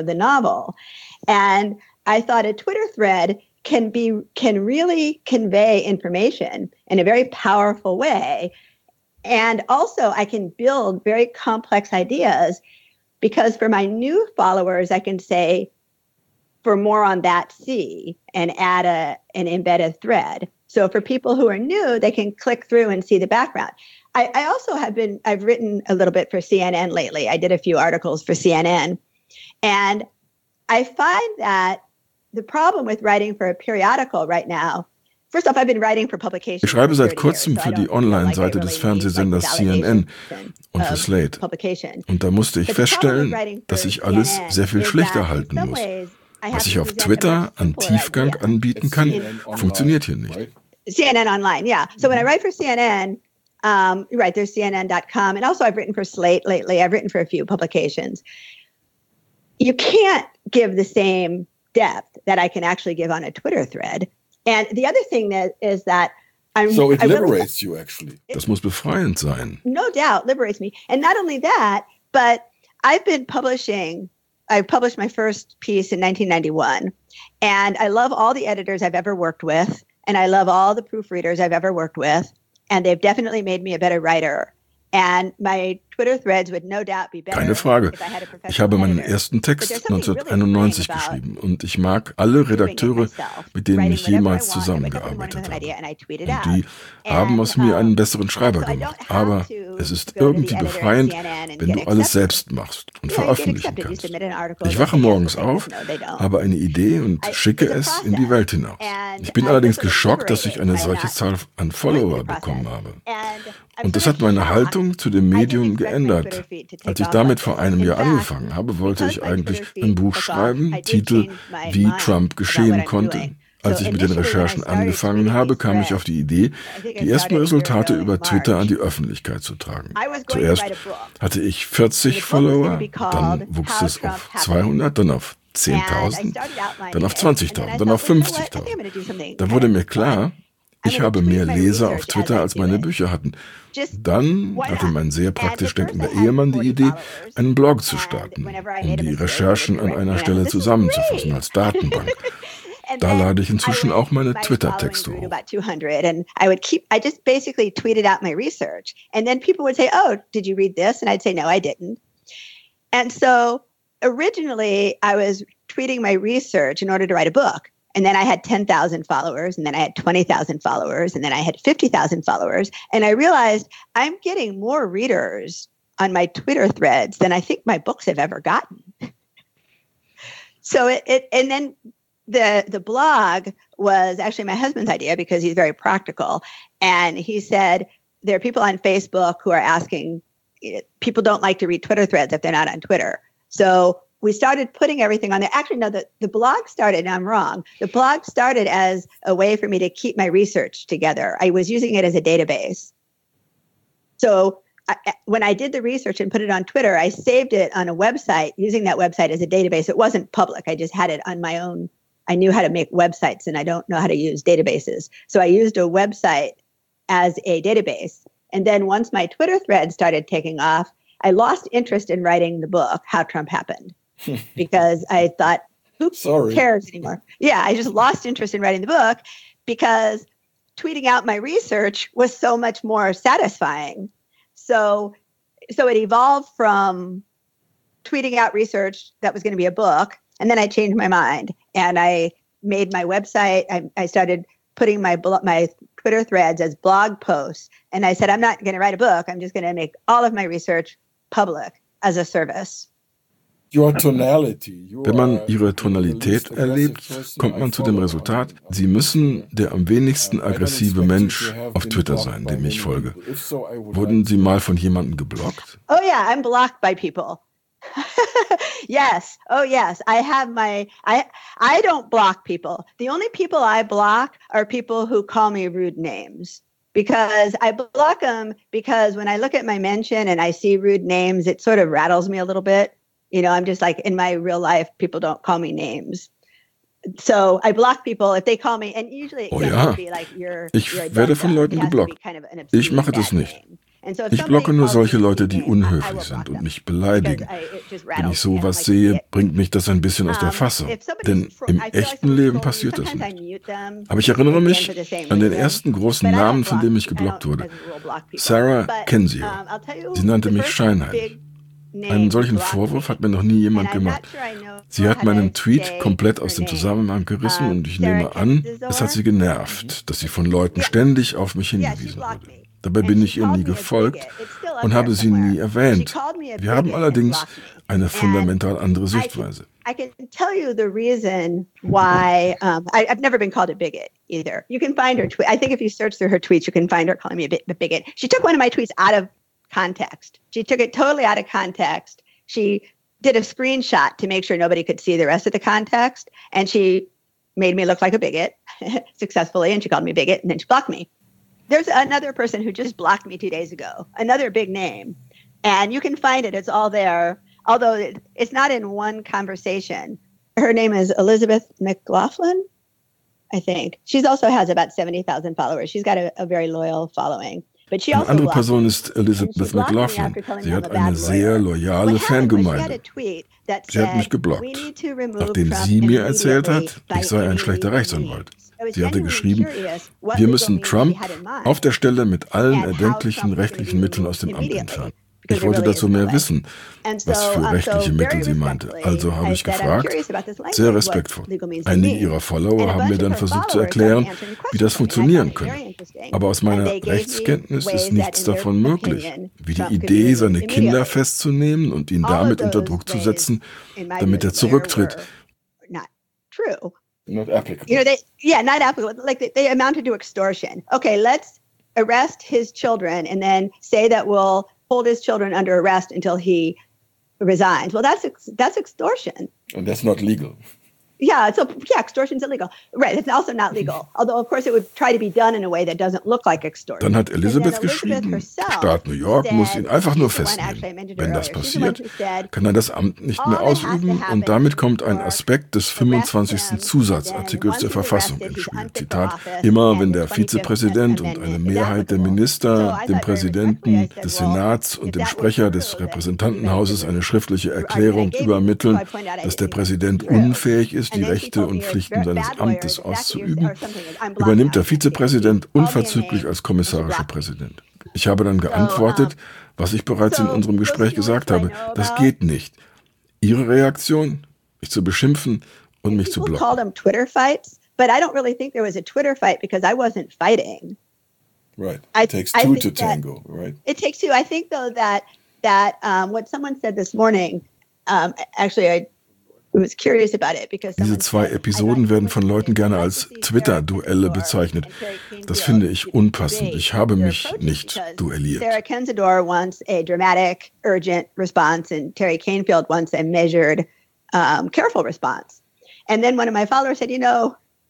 And I thought a Twitter thread can be can really convey information in a very powerful way. And also I can build very complex ideas. Because for my new followers, I can say, for more on that, see, and add a, an embedded thread. So for people who are new, they can click through and see the background. I, I also have been, I've written a little bit for C N N lately. I did a few articles for C N N. And I find that the problem with writing for a periodical right now, first off, I've been writing for publications. Ich schreibe seit kurzem für die Online-Seite des Fernsehsenders C N N und für Slate. Und da musste ich feststellen, dass ich alles sehr viel schlechter halten muss. Was ich auf Twitter an Tiefgang anbieten kann, funktioniert hier nicht. C N N Online, yeah. So when I write for C N N, um, you're right, there's C N N dot com. And also I've written for Slate lately. I've written for a few publications. You can't give the same depth that I can actually give on a Twitter thread. And the other thing that is that I'm, so it I really- liberates you, actually. Das muss befreiend sein. No doubt, liberates me. And not only that, but I've been publishing, I published my first piece in nineteen ninety-one, and I love all the editors I've ever worked with, and I love all the proofreaders I've ever worked with, and they've definitely made me a better writer. And my Twitter threads would no doubt be better. Keine Frage. if I had a professional Ich habe meinen editor. ersten Text But there's something neunzehnhunderteinundneunzig really freeing geschrieben und ich mag alle about doing it Redakteure, myself, mit denen writing ich whatever I jemals want, I wake up in the morning zusammengearbeitet with an idea habe. and I tweet it Und out. die haben And, aus mir einen um, besseren Schreiber so I don't gemacht. have Aber to es ist go to the irgendwie editor at befreiend, C N N and wenn get du alles accepted. selbst machst und Yeah, you get veröffentlichen accepted. You kannst. submit an article, Ich they wache say yes, morgens they say auf, no, they don't. habe eine Idee und I- schicke it's a es in die process. Welt hinaus. And Ich bin I'm allerdings just sort of geschockt, dass ich liberated eine by solche not Zahl an going Follower through the process. bekommen habe. And I'm Und das sort hat of meine shocked. Haltung zu dem I didn't Medium expect my geändert. Twitter feed to take Als ich off damit like vor this. einem In Jahr fact, angefangen habe, wollte because ich my eigentlich Twitter feed ein Buch took off, schreiben, I did Titel change my Wie mind Trump about geschehen what I'm konnte. doing. Als So ich mit den initially when I Recherchen started angefangen tweeting habe, these kam ich threads, auf die Idee, I think I die started ersten a year Resultate ago in über Twitter an March. die Öffentlichkeit zu tragen. I was going to Zuerst write a book. hatte ich And vierzig the book was going to Follower, be called dann wuchs How es Trump auf Happened. zweihundert, dann auf And I zehntausend, started outlining dann auf it. And then I zwanzigtausend, dann auf thought, well, you know what? I think I'm fünfzigtausend. going to do something Da kind wurde of mir fun. klar, I'm ich gonna habe tweet mehr my Leser auf research as Twitter, I als do meine it. Bücher hatten. Just Dann why hatte not? mein sehr And praktisch at first denkender I had Ehemann die forty Idee, followers. einen Blog zu And starten, whenever I um made a die mistake, Recherchen I an would einer correct, Stelle you know, this is zusammenzufassen great. als Datenbank. And Da then lade ich I inzwischen went- auch meine my Twitter-Texte following grew hoch. to about two hundred, and I would keep. I just basically tweeted out my research, and then people would say, "Oh, did you read this?" And I'd say, "No, I didn't." And so originally, I was tweeting my research in order to write a book, and then I had ten thousand followers, and then I had twenty thousand followers, and then I had fifty thousand followers, and I realized I'm getting more readers on my Twitter threads than I think my books have ever gotten. So it, it and then the the blog was actually my husband's idea because he's very practical, and he said there are people on Facebook who are asking, people don't like to read Twitter threads if they're not on Twitter. So we started putting everything on there. Actually, no, the, the blog started, and I'm wrong. The blog started as a way for me to keep my research together. I was using it as a database. So I, when I did the research and put it on Twitter, I saved it on a website using that website as a database. It wasn't public. I just had it on my own. I knew how to make websites and I don't know how to use databases. So I used a website as a database. And then once my Twitter thread started taking off, I lost interest in writing the book, How Trump Happened, because I thought, who Sorry. cares anymore? Yeah, I just lost interest in writing the book because tweeting out my research was so much more satisfying. So, so it evolved from tweeting out research that was going to be a book, and then I changed my mind and I made my website. I, I started putting my blo- my Twitter threads as blog posts, and I said I'm not going to write a book. I'm just going to make all of my research public as a service. Your tonality. You Wenn man are ihre the Tonalität least aggressive erlebt, person kommt I man zu dem follow. Resultat, Sie müssen der am wenigsten I don't aggressive expect you Mensch to have auf been Twitter blocked sein, by dem ich many folge. people. If so, I would Wurden like Sie to- mal von jemandem geblockt? Oh yeah, I'm blocked by people. Yes. Oh yes. I have my I I don't block people. The only people I block are people who call me rude names. Because I block them because when I look at my mention and I see rude names, it sort of rattles me a little bit. You know, I'm just like in my real life, people don't call me names. So I block people if they call me, and usually it Oh gets ja. to be like you're, Ich you're a werde dum-dum. von Leuten It has to be geblockt. kind of an Ich obscene mache das bad nicht. name. And so if Ich somebody blocke nur calls me solche a Leute, rude die name, I- I unhöflich will sind block und them. mich beleidigen. Because I- it just Wenn rattles ich me. I don't sowas like to sehe, see it. bringt mich das ein bisschen aus der Um, Fassung. if somebody's Denn tro- im I feel like echten someone's Leben trolling me, passiert das sometimes I nicht. mute them, Aber ich erinnere again, mich for the same an den reason. ersten großen But I don't Namen, von block- dem ich I geblockt don't, wurde. as a rule, block people. Sarah But, Kensio. um, I'll tell you Sie nannte the mich first Scheinheilig. big name Einen who solchen blocked Vorwurf me. hat mir noch nie jemand And I'm not gemacht. sure I know Sie hat how meinen to Tweet say komplett her aus dem name. Zusammenhang gerissen Um, und ich Sarah nehme an, Kensio. es hat sie genervt, dass sie von Leuten Ja. ständig auf mich Yeah, she hingewiesen blocked wurde. me. Dabei And bin she ich ihr called nie me a gefolgt bigot. It's still up und there habe sie somewhere. nie erwähnt. She called me a Wir haben bigot and allerdings blocked me. eine And fundamental andere I Sichtweise. can, I can tell you the reason why. Um, I, I've never been called a bigot either. You can find her tweet. I think if you search through her tweets, you can find her calling me a, bit, a bigot. She took one of my tweets out of context. She took it totally out of context. She did a screenshot to make sure nobody could see the rest of the context. And she made me look like a bigot successfully. And she called me a bigot and then she blocked me. There's another person who just blocked me two days ago, another big name. And you can find it. It's all there. Although it, it's not in one conversation. Her name is Elizabeth McLaughlin. I think. She also has about seventy thousand followers. She's got a, a very loyal following. But she Eine also andere blocked Person me. ist Elizabeth And she blocked me McLaughlin. after telling Sie me I'm hat a bad eine sehr lawyer. loyale What happened was she had Fangemeinde. a tweet that Sie hat mich said, geblockt, "We need to remove nachdem Trump sie mir erzählt immediately hat, by ich sei ein any schlechter legal Rechtsanwalt. means." I was Sie hatte genuinely geschrieben, curious what wir legal müssen means Trump she had in mind auf der Stelle mit allen and how erdenklichen Trump was gonna rechtlichen be Mitteln aus dem Amt immediately. entfernen. Because Ich wollte there really dazu is no mehr way. wissen, And was so, für um, so rechtliche Mittel very sie meinte. respectfully, Also habe I ich said, I'm gefragt, curious about this language, sehr what respektvoll. legal means to Einige me. ihrer Follower And a haben bunch mir of dann her versucht zu followers erklären, started answering wie das questions for me, and I funktionieren found it very könnte. interesting. Aber aus And meiner they gave me Rechtskenntnis ways ist that nichts in their davon möglich. opinion, Wie die Trump could be Idee, removed seine Kinder immediately. festzunehmen und ihn All of damit unter those Druck zu ways, setzen, in my damit view, er zurücktritt. were not true. Not applicable. You know, they yeah, not applicable. Like they, they amounted to extortion. Okay, let's arrest his children and then say that we'll hold his children under arrest until he resigns. Well, that's ex- that's extortion. And that's not legal. Yeah, so yeah, extortion's illegal. Right, it's also not legal. Although, of course, it would try to be done in a way that doesn't look like extortion. Dann hat Elizabeth And then Elizabeth geschrieben, herself Staat New York muss ihn said- einfach nur she's the one, festnehmen. actually, I mentioned Wenn her das earlier. She's the one passiert, who said, kann er das Amt nicht all mehr that has to ausüben happen und damit kommt ein for Aspekt des arrest fünfundzwanzigsten him, Zusatzartikels then der once Verfassung he's ins arrested, Spiel. he's unfit Zitat, for office, immer and wenn the der twenty-fifth Vizepräsident und eine Amendment is Mehrheit der applicable. Minister, So I dem thought very Präsidenten respectfully, I des said, well, Senats if und dem that were Sprecher true, des then Repräsentantenhauses eine schriftliche I mean, I Erklärung gave it, übermitteln, so I pointed out, I dass der didn't think Präsident it was true. unfähig ist, die And then she Rechte told me und you're a Pflichten very seines bad lawyer, Amtes exactly, auszuüben, or something. I'm blocking übernimmt der now. She Vizepräsident called me a unverzüglich name als and she kommissarischer blocked me. Präsident. Ich habe dann geantwortet, was ich bereits in So, unserem those Gespräch feelings gesagt I habe. know Das about. geht nicht. Ihre Reaktion? Mich zu beschimpfen und mich zu People blocken. call them Twitter fights, but I don't really think there was a Twitter fight because I wasn't fighting. Right. I- It takes I two think to that- tango, right? It takes two. I think though that that um, what someone said this morning, um, actually I was curious about it because Diese someone zwei said, Episoden I'd werden like von to Leuten see- gerne I'd like als to see Sarah Twitter-Duelle Kendzior bezeichnet. and Terry Canfield Das finde ich debate unpassend. Ich habe their mich approaches nicht because duelliert. Sarah Kendzior wants a dramatic, urgent response, and Terry Canfield wants a measured, um, careful response. And then one of my followers said, you know,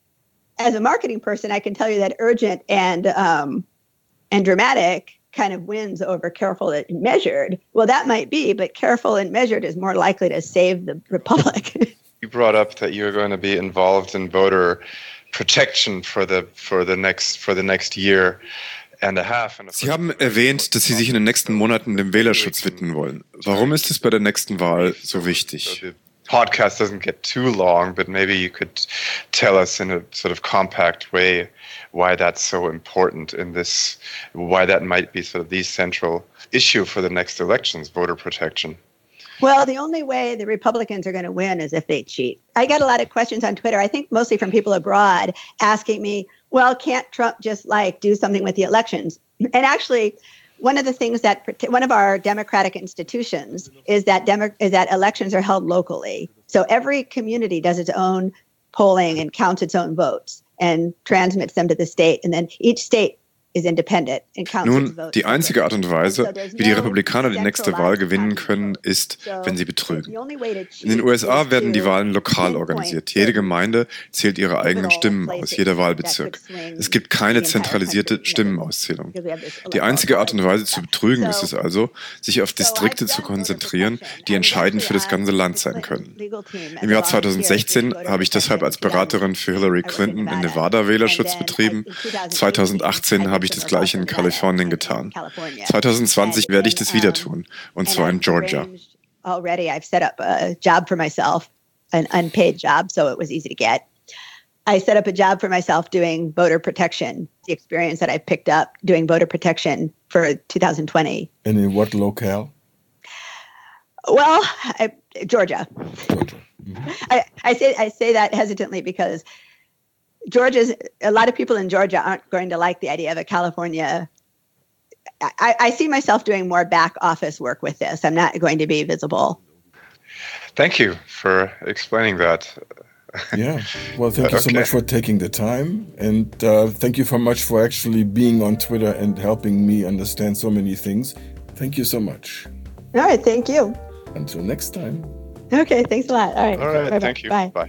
as a marketing person, I can tell you that urgent and um, and dramatic kind of wins over careful and measured. Well, that might be, but careful and measured is more likely to save the republic. You brought up that you're going to be involved in voter protection for the for the next for the next year and a half. And Sie haben erwähnt, dass Sie sich in den nächsten Monaten dem Wählerschutz widmen wollen. Warum ist es bei der nächsten Wahl so wichtig? So the podcast doesn't get too long, but maybe you could tell us in a sort of compact way why that's so important in this, why that might be sort of the central issue for the next elections, voter protection. Well, the only way the Republicans are going to win is if they cheat. I get a lot of questions on Twitter, I think mostly from people abroad, asking me, well, can't Trump just like do something with the elections? And actually, one of the things that one of our democratic institutions is that demo, is that elections are held locally. So every community does its own polling and counts its own votes and transmits them to the state. And then each state is independent and counts its Nun, votes. die einzige Art und Weise, wie die Republikaner die nächste Wahl gewinnen können, ist, wenn sie betrügen. In den U S A werden die Wahlen lokal organisiert. Jede Gemeinde zählt ihre eigenen Stimmen aus, jeder Wahlbezirk. Es gibt keine zentralisierte Stimmenauszählung. Die einzige Art und Weise zu betrügen ist es also, sich auf Distrikte zu konzentrieren, die entscheidend für das ganze Land sein können. Im Jahr zweitausendsechzehn habe ich deshalb als Beraterin für Hillary Clinton in Nevada Wählerschutz betrieben. zweitausendachtzehn habe ich das gleiche in Kalifornien getan. zwanzig zwanzig werde ich das wieder tun, und zwar in Georgia. Already I've set up a job for myself, an unpaid job, so it was easy to get. I set up a job for myself doing voter protection, the experience that I picked up doing voter protection for two thousand twenty. And in what locale? Well, I, Georgia. Georgia. Mm-hmm. I, I say I say that hesitantly because Georgia's a lot of people in Georgia aren't going to like the idea of a California. I, I see myself doing more back office work with this. I'm not going to be visible. Thank you for explaining that. Yeah. Well, thank you so Okay. much for taking the time. And uh, thank you so much for actually being on Twitter and helping me understand so many things. Thank you so much. All right. Thank you. Until next time. Okay. Thanks a lot. All right. All right, Bye-bye. thank you. Bye. Bye.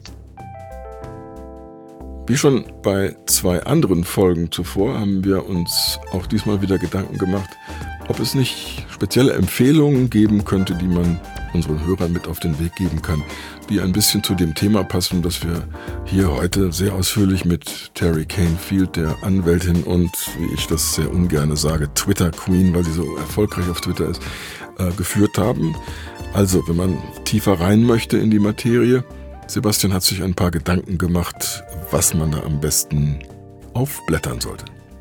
Wie schon bei zwei anderen Folgen zuvor haben wir uns auch diesmal wieder Gedanken gemacht, ob es nicht spezielle Empfehlungen geben könnte, die man unseren Hörern mit auf den Weg geben kann, die ein bisschen zu dem Thema passen, das wir hier heute sehr ausführlich mit Terry Canfield, der Anwältin und, wie ich das sehr ungern sage, Twitter-Queen, weil sie so erfolgreich auf Twitter ist, äh, geführt haben. Also, wenn man tiefer rein möchte in die Materie, Sebastian hat sich ein paar Gedanken gemacht, was man da am besten aufblättern sollte.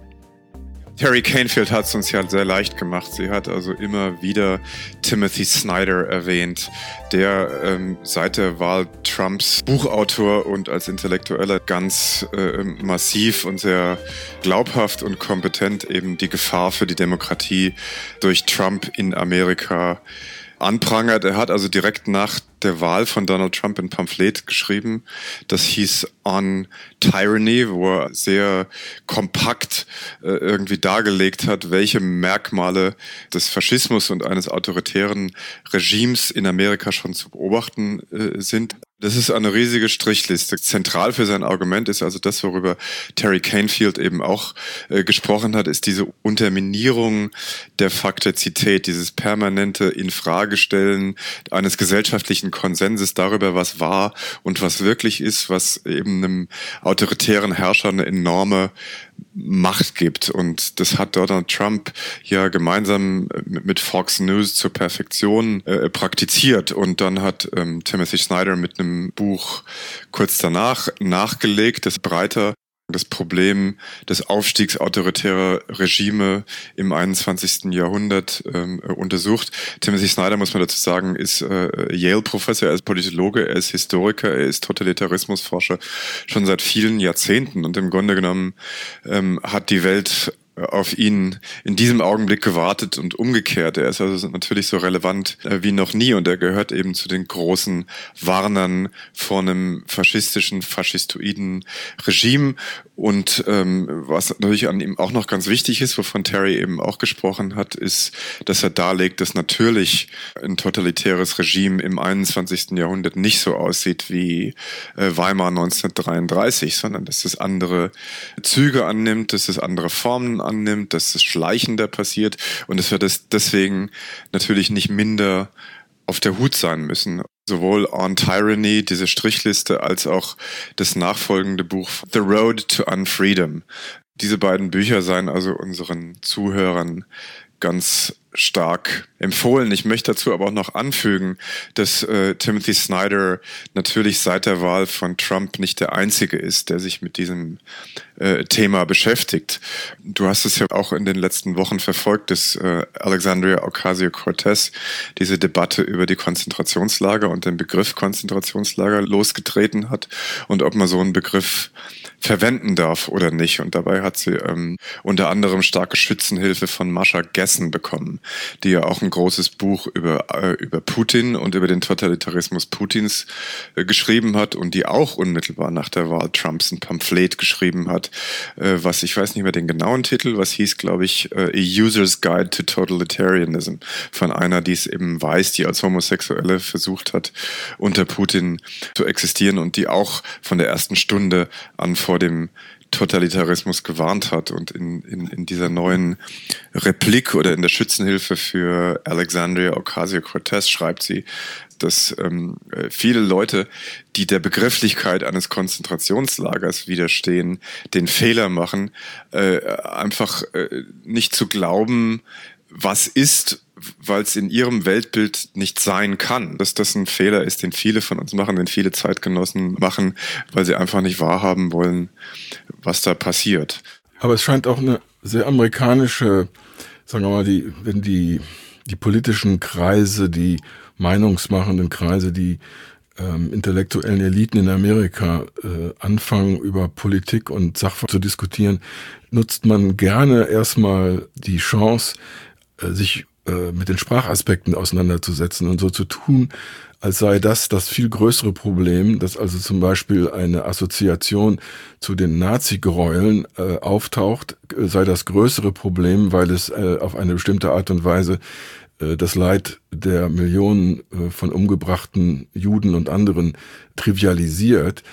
Terry Canfield hat es uns ja sehr leicht gemacht. Sie hat also immer wieder Timothy Snyder erwähnt, der ähm, seit der Wahl Trumps Buchautor und als Intellektueller ganz äh, massiv und sehr glaubhaft und kompetent eben die Gefahr für die Demokratie durch Trump in Amerika anprangert. Er hat also direkt nach der Wahl von Donald Trump ein Pamphlet geschrieben, das hieß On Tyranny, wo er sehr kompakt äh, irgendwie dargelegt hat, welche Merkmale des Faschismus und eines autoritären Regimes in Amerika schon zu beobachten äh, sind. Das ist eine riesige Strichliste. Zentral für sein Argument ist also das, worüber Terry Canfield eben auch äh, gesprochen hat, ist diese Unterminierung der Faktizität, dieses permanente Infragestellen eines gesellschaftlichen Konsenses darüber, was wahr und was wirklich ist, was eben einem autoritären Herrscher eine enorme Macht gibt. Und das hat Donald Trump ja gemeinsam mit Fox News zur Perfektion äh, praktiziert. Und dann hat ähm, Timothy Snyder mit einem Buch kurz danach nachgelegt, das breiter das Problem des Aufstiegs autoritärer Regime im einundzwanzigsten Jahrhundert ähm, untersucht. Timothy Snyder, muss man dazu sagen, ist äh, Yale-Professor, er ist Politologe, er ist Historiker, er ist Totalitarismusforscher schon seit vielen Jahrzehnten und im Grunde genommen ähm, hat die Welt auf ihn in diesem Augenblick gewartet und umgekehrt. Er ist also natürlich so relevant äh, wie noch nie und er gehört eben zu den großen Warnern vor einem faschistischen, faschistoiden Regime. Und ähm, was natürlich an ihm auch noch ganz wichtig ist, wovon Terry eben auch gesprochen hat, ist, dass er darlegt, dass natürlich ein totalitäres Regime im einundzwanzigsten Jahrhundert nicht so aussieht wie äh, Weimar neunzehnhundertdreiunddreißig, sondern dass es andere Züge annimmt, dass es andere Formen annimmt, dass es schleichender passiert und dass wir das deswegen natürlich nicht minder auf der Hut sein müssen. Sowohl On Tyranny, diese Strichliste, als auch das nachfolgende Buch The Road to Unfreedom. Diese beiden Bücher seien also unseren Zuhörern ganz stark empfohlen. Ich möchte dazu aber auch noch anfügen, dass äh, Timothy Snyder natürlich seit der Wahl von Trump nicht der Einzige ist, der sich mit diesem äh, Thema beschäftigt. Du hast es ja auch in den letzten Wochen verfolgt, dass äh, Alexandria Ocasio-Cortez diese Debatte über die Konzentrationslager und den Begriff Konzentrationslager losgetreten hat und ob man so einen Begriff verwenden darf oder nicht. Und dabei hat sie ähm, unter anderem starke Schützenhilfe von Masha Gessen bekommen, die ja auch ein großes Buch über äh, über Putin und über den Totalitarismus Putins äh, geschrieben hat und die auch unmittelbar nach der Wahl Trumps ein Pamphlet geschrieben hat, äh, was, ich weiß nicht mehr den genauen Titel, was hieß, glaube ich, äh, A User's Guide to Totalitarianism, von einer, die es eben weiß, die als Homosexuelle versucht hat, unter Putin zu existieren und die auch von der ersten Stunde an vor dem Totalitarismus gewarnt hat und in, in, in dieser neuen Replik oder in der Schützenhilfe für Alexandria Ocasio-Cortez schreibt sie, dass ähm, viele Leute, die der Begrifflichkeit eines Konzentrationslagers widerstehen, den Fehler machen, äh, einfach äh, nicht zu glauben, was ist, weil es in ihrem Weltbild nicht sein kann. Dass das ein Fehler ist, den viele von uns machen, den viele Zeitgenossen machen, weil sie einfach nicht wahrhaben wollen, was da passiert. Aber es scheint auch eine sehr amerikanische, sagen wir mal, die, wenn die, die politischen Kreise, die meinungsmachenden Kreise, die ähm, intellektuellen Eliten in Amerika äh, anfangen, über Politik und Sachverhalte zu diskutieren, nutzt man gerne erstmal die Chance, äh, sich äh, mit den Sprachaspekten auseinanderzusetzen und so zu tun, als sei das das viel größere Problem, dass also zum Beispiel eine Assoziation zu den Nazi-Gräueln äh, auftaucht, äh, sei das größere Problem, weil es äh, auf eine bestimmte Art und Weise äh, das Leid der Millionen äh, von umgebrachten Juden und anderen trivialisiert.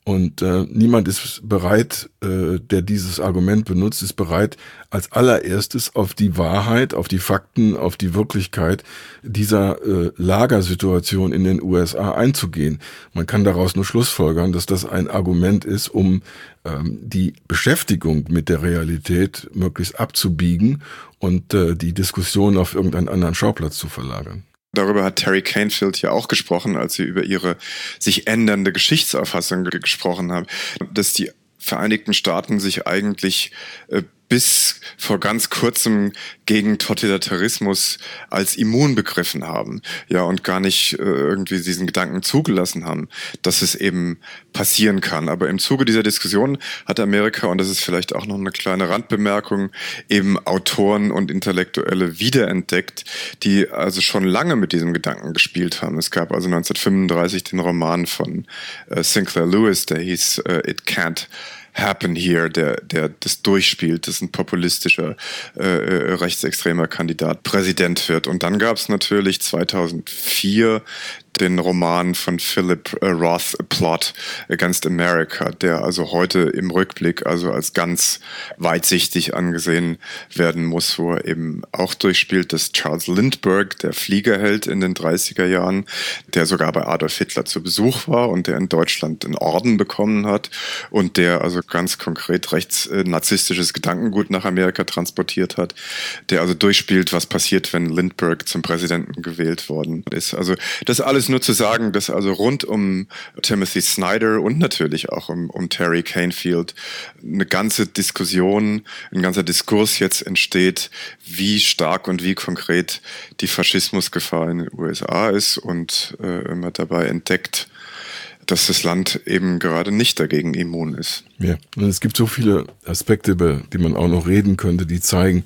Und äh, niemand ist bereit, äh, der dieses Argument benutzt, ist bereit, als allererstes auf die Wahrheit, auf die Fakten, auf die Wirklichkeit dieser äh, Lagersituation in den U S A einzugehen. Man kann daraus nur schlussfolgern, dass das ein Argument ist, um ähm, die Beschäftigung mit der Realität möglichst abzubiegen und äh, die Diskussion auf irgendeinen anderen Schauplatz zu verlagern. Darüber hat Terry Canfield ja auch gesprochen, als sie über ihre sich ändernde Geschichtsauffassung gesprochen haben, dass die Vereinigten Staaten sich eigentlich äh, bis vor ganz kurzem gegen Totalitarismus als immun begriffen haben, ja, und gar nicht äh, irgendwie diesen Gedanken zugelassen haben, dass es eben passieren kann. Aber im Zuge dieser Diskussion hat Amerika, und das ist vielleicht auch noch eine kleine Randbemerkung, eben Autoren und Intellektuelle wiederentdeckt, die also schon lange mit diesem Gedanken gespielt haben. Es gab also neunzehnhundertfünfunddreißig den Roman von äh, Sinclair Lewis, der hieß äh, It Can't Happen Here, der, der das durchspielt, dass ein populistischer, äh, rechtsextremer Kandidat Präsident wird. Und dann gab es natürlich zweitausendvier den Roman von Philip äh, Roth, A Plot Against America, der also heute im Rückblick also als ganz weitsichtig angesehen werden muss, wo er eben auch durchspielt, dass Charles Lindbergh, der Fliegerheld in den dreißiger Jahren, der sogar bei Adolf Hitler zu Besuch war und der in Deutschland einen Orden bekommen hat und der also ganz konkret rechts-narzisstisches Gedankengut nach Amerika transportiert hat, der also durchspielt, was passiert, wenn Lindbergh zum Präsidenten gewählt worden ist. Also das alles nur zu sagen, dass also rund um Timothy Snyder und natürlich auch um, um Terry Canfield eine ganze Diskussion, ein ganzer Diskurs jetzt entsteht, wie stark und wie konkret die Faschismusgefahr in den U S A ist und äh, man dabei entdeckt, dass das Land eben gerade nicht dagegen immun ist. Ja, und es gibt so viele Aspekte, über die man auch noch reden könnte, die zeigen,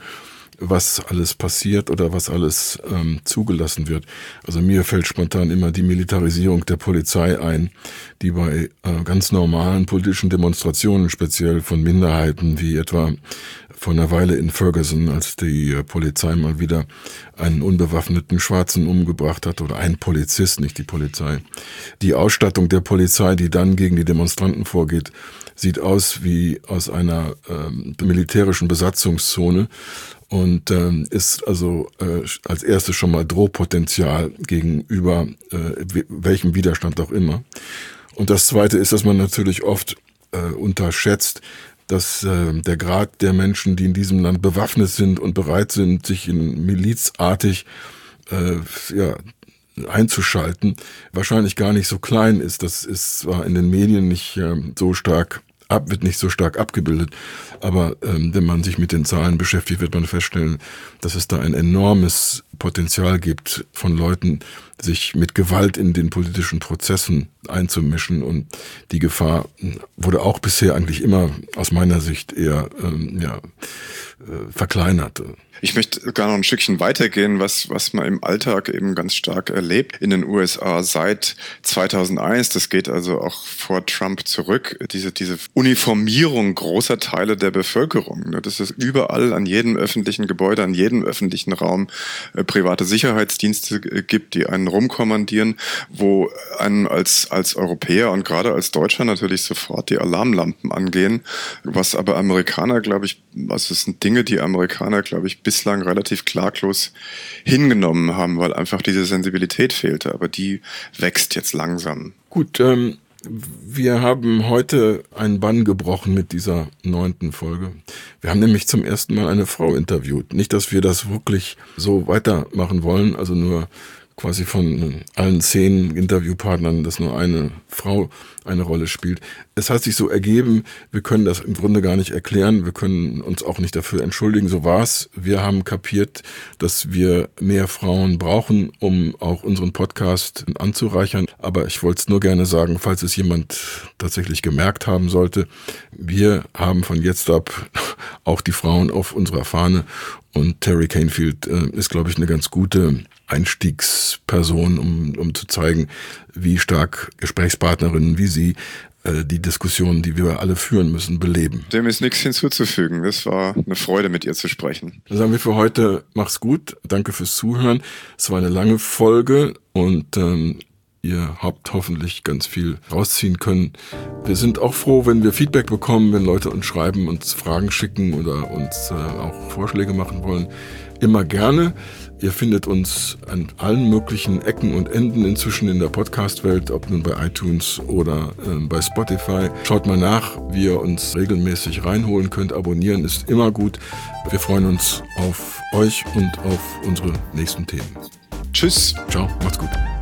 was alles passiert oder was alles ähm, zugelassen wird. Also mir fällt spontan immer die Militarisierung der Polizei ein, die bei äh, ganz normalen politischen Demonstrationen, speziell von Minderheiten, wie etwa vor einer Weile in Ferguson, als die äh, Polizei mal wieder einen unbewaffneten Schwarzen umgebracht hat, oder einen Polizist, nicht die Polizei. Die Ausstattung der Polizei, die dann gegen die Demonstranten vorgeht, sieht aus wie aus einer ähm, militärischen Besatzungszone und ähm, ist also äh, als erstes schon mal Drohpotenzial gegenüber äh, welchem Widerstand auch immer. Und das Zweite ist, dass man natürlich oft äh, unterschätzt, dass äh, der Grad der Menschen, die in diesem Land bewaffnet sind und bereit sind, sich in milizartig äh, ja, einzuschalten, wahrscheinlich gar nicht so klein ist. Das ist zwar in den Medien nicht äh, so stark ab, wird nicht so stark abgebildet, aber ähm, wenn man sich mit den Zahlen beschäftigt, wird man feststellen, dass es da ein enormes Potenzial gibt von Leuten, sich mit Gewalt in den politischen Prozessen einzumischen, und die Gefahr wurde auch bisher eigentlich immer aus meiner Sicht eher ähm, ja, äh, verkleinert. Ich möchte gar noch ein Stückchen weitergehen, was, was man im Alltag eben ganz stark erlebt in den U S A seit zweitausendeins. Das geht also auch vor Trump zurück. Diese, diese Uniformierung großer Teile der Bevölkerung. Ne? Dass es überall an jedem öffentlichen Gebäude, an jedem öffentlichen Raum äh, private Sicherheitsdienste äh, gibt, die einen rumkommandieren, wo einem als, als Europäer und gerade als Deutscher natürlich sofort die Alarmlampen angehen. Was aber Amerikaner, glaube ich, was das sind Dinge, die Amerikaner, glaube ich, bislang relativ klaglos hingenommen haben, weil einfach diese Sensibilität fehlte. Aber die wächst jetzt langsam. Gut, ähm, wir haben heute einen Bann gebrochen mit dieser neunten Folge. Wir haben nämlich zum ersten Mal eine Frau interviewt. Nicht, dass wir das wirklich so weitermachen wollen, also nur quasi von allen zehn Interviewpartnern, dass nur eine Frau eine Rolle spielt. Es hat sich so ergeben, wir können das im Grunde gar nicht erklären, wir können uns auch nicht dafür entschuldigen, so war's. Wir haben kapiert, dass wir mehr Frauen brauchen, um auch unseren Podcast anzureichern, aber ich wollte es nur gerne sagen, falls es jemand tatsächlich gemerkt haben sollte, wir haben von jetzt ab auch die Frauen auf unserer Fahne, und Terry Canfield äh, ist, glaube ich, eine ganz gute Einstiegsperson, um, um zu zeigen, wie stark Gesprächspartnerinnen wie Sie äh, die Diskussionen, die wir alle führen müssen, beleben. Dem ist nichts hinzuzufügen. Es war eine Freude, mit ihr zu sprechen. Dann sagen wir für heute, mach's gut. Danke fürs Zuhören. Es war eine lange Folge und ähm, ihr habt hoffentlich ganz viel rausziehen können. Wir sind auch froh, wenn wir Feedback bekommen, wenn Leute uns schreiben, uns Fragen schicken oder uns äh, auch Vorschläge machen wollen. Immer gerne. Ihr findet uns an allen möglichen Ecken und Enden inzwischen in der Podcast-Welt, ob nun bei iTunes oder äh, bei Spotify. Schaut mal nach, wie ihr uns regelmäßig reinholen könnt. Abonnieren ist immer gut. Wir freuen uns auf euch und auf unsere nächsten Themen. Tschüss. Ciao, macht's gut.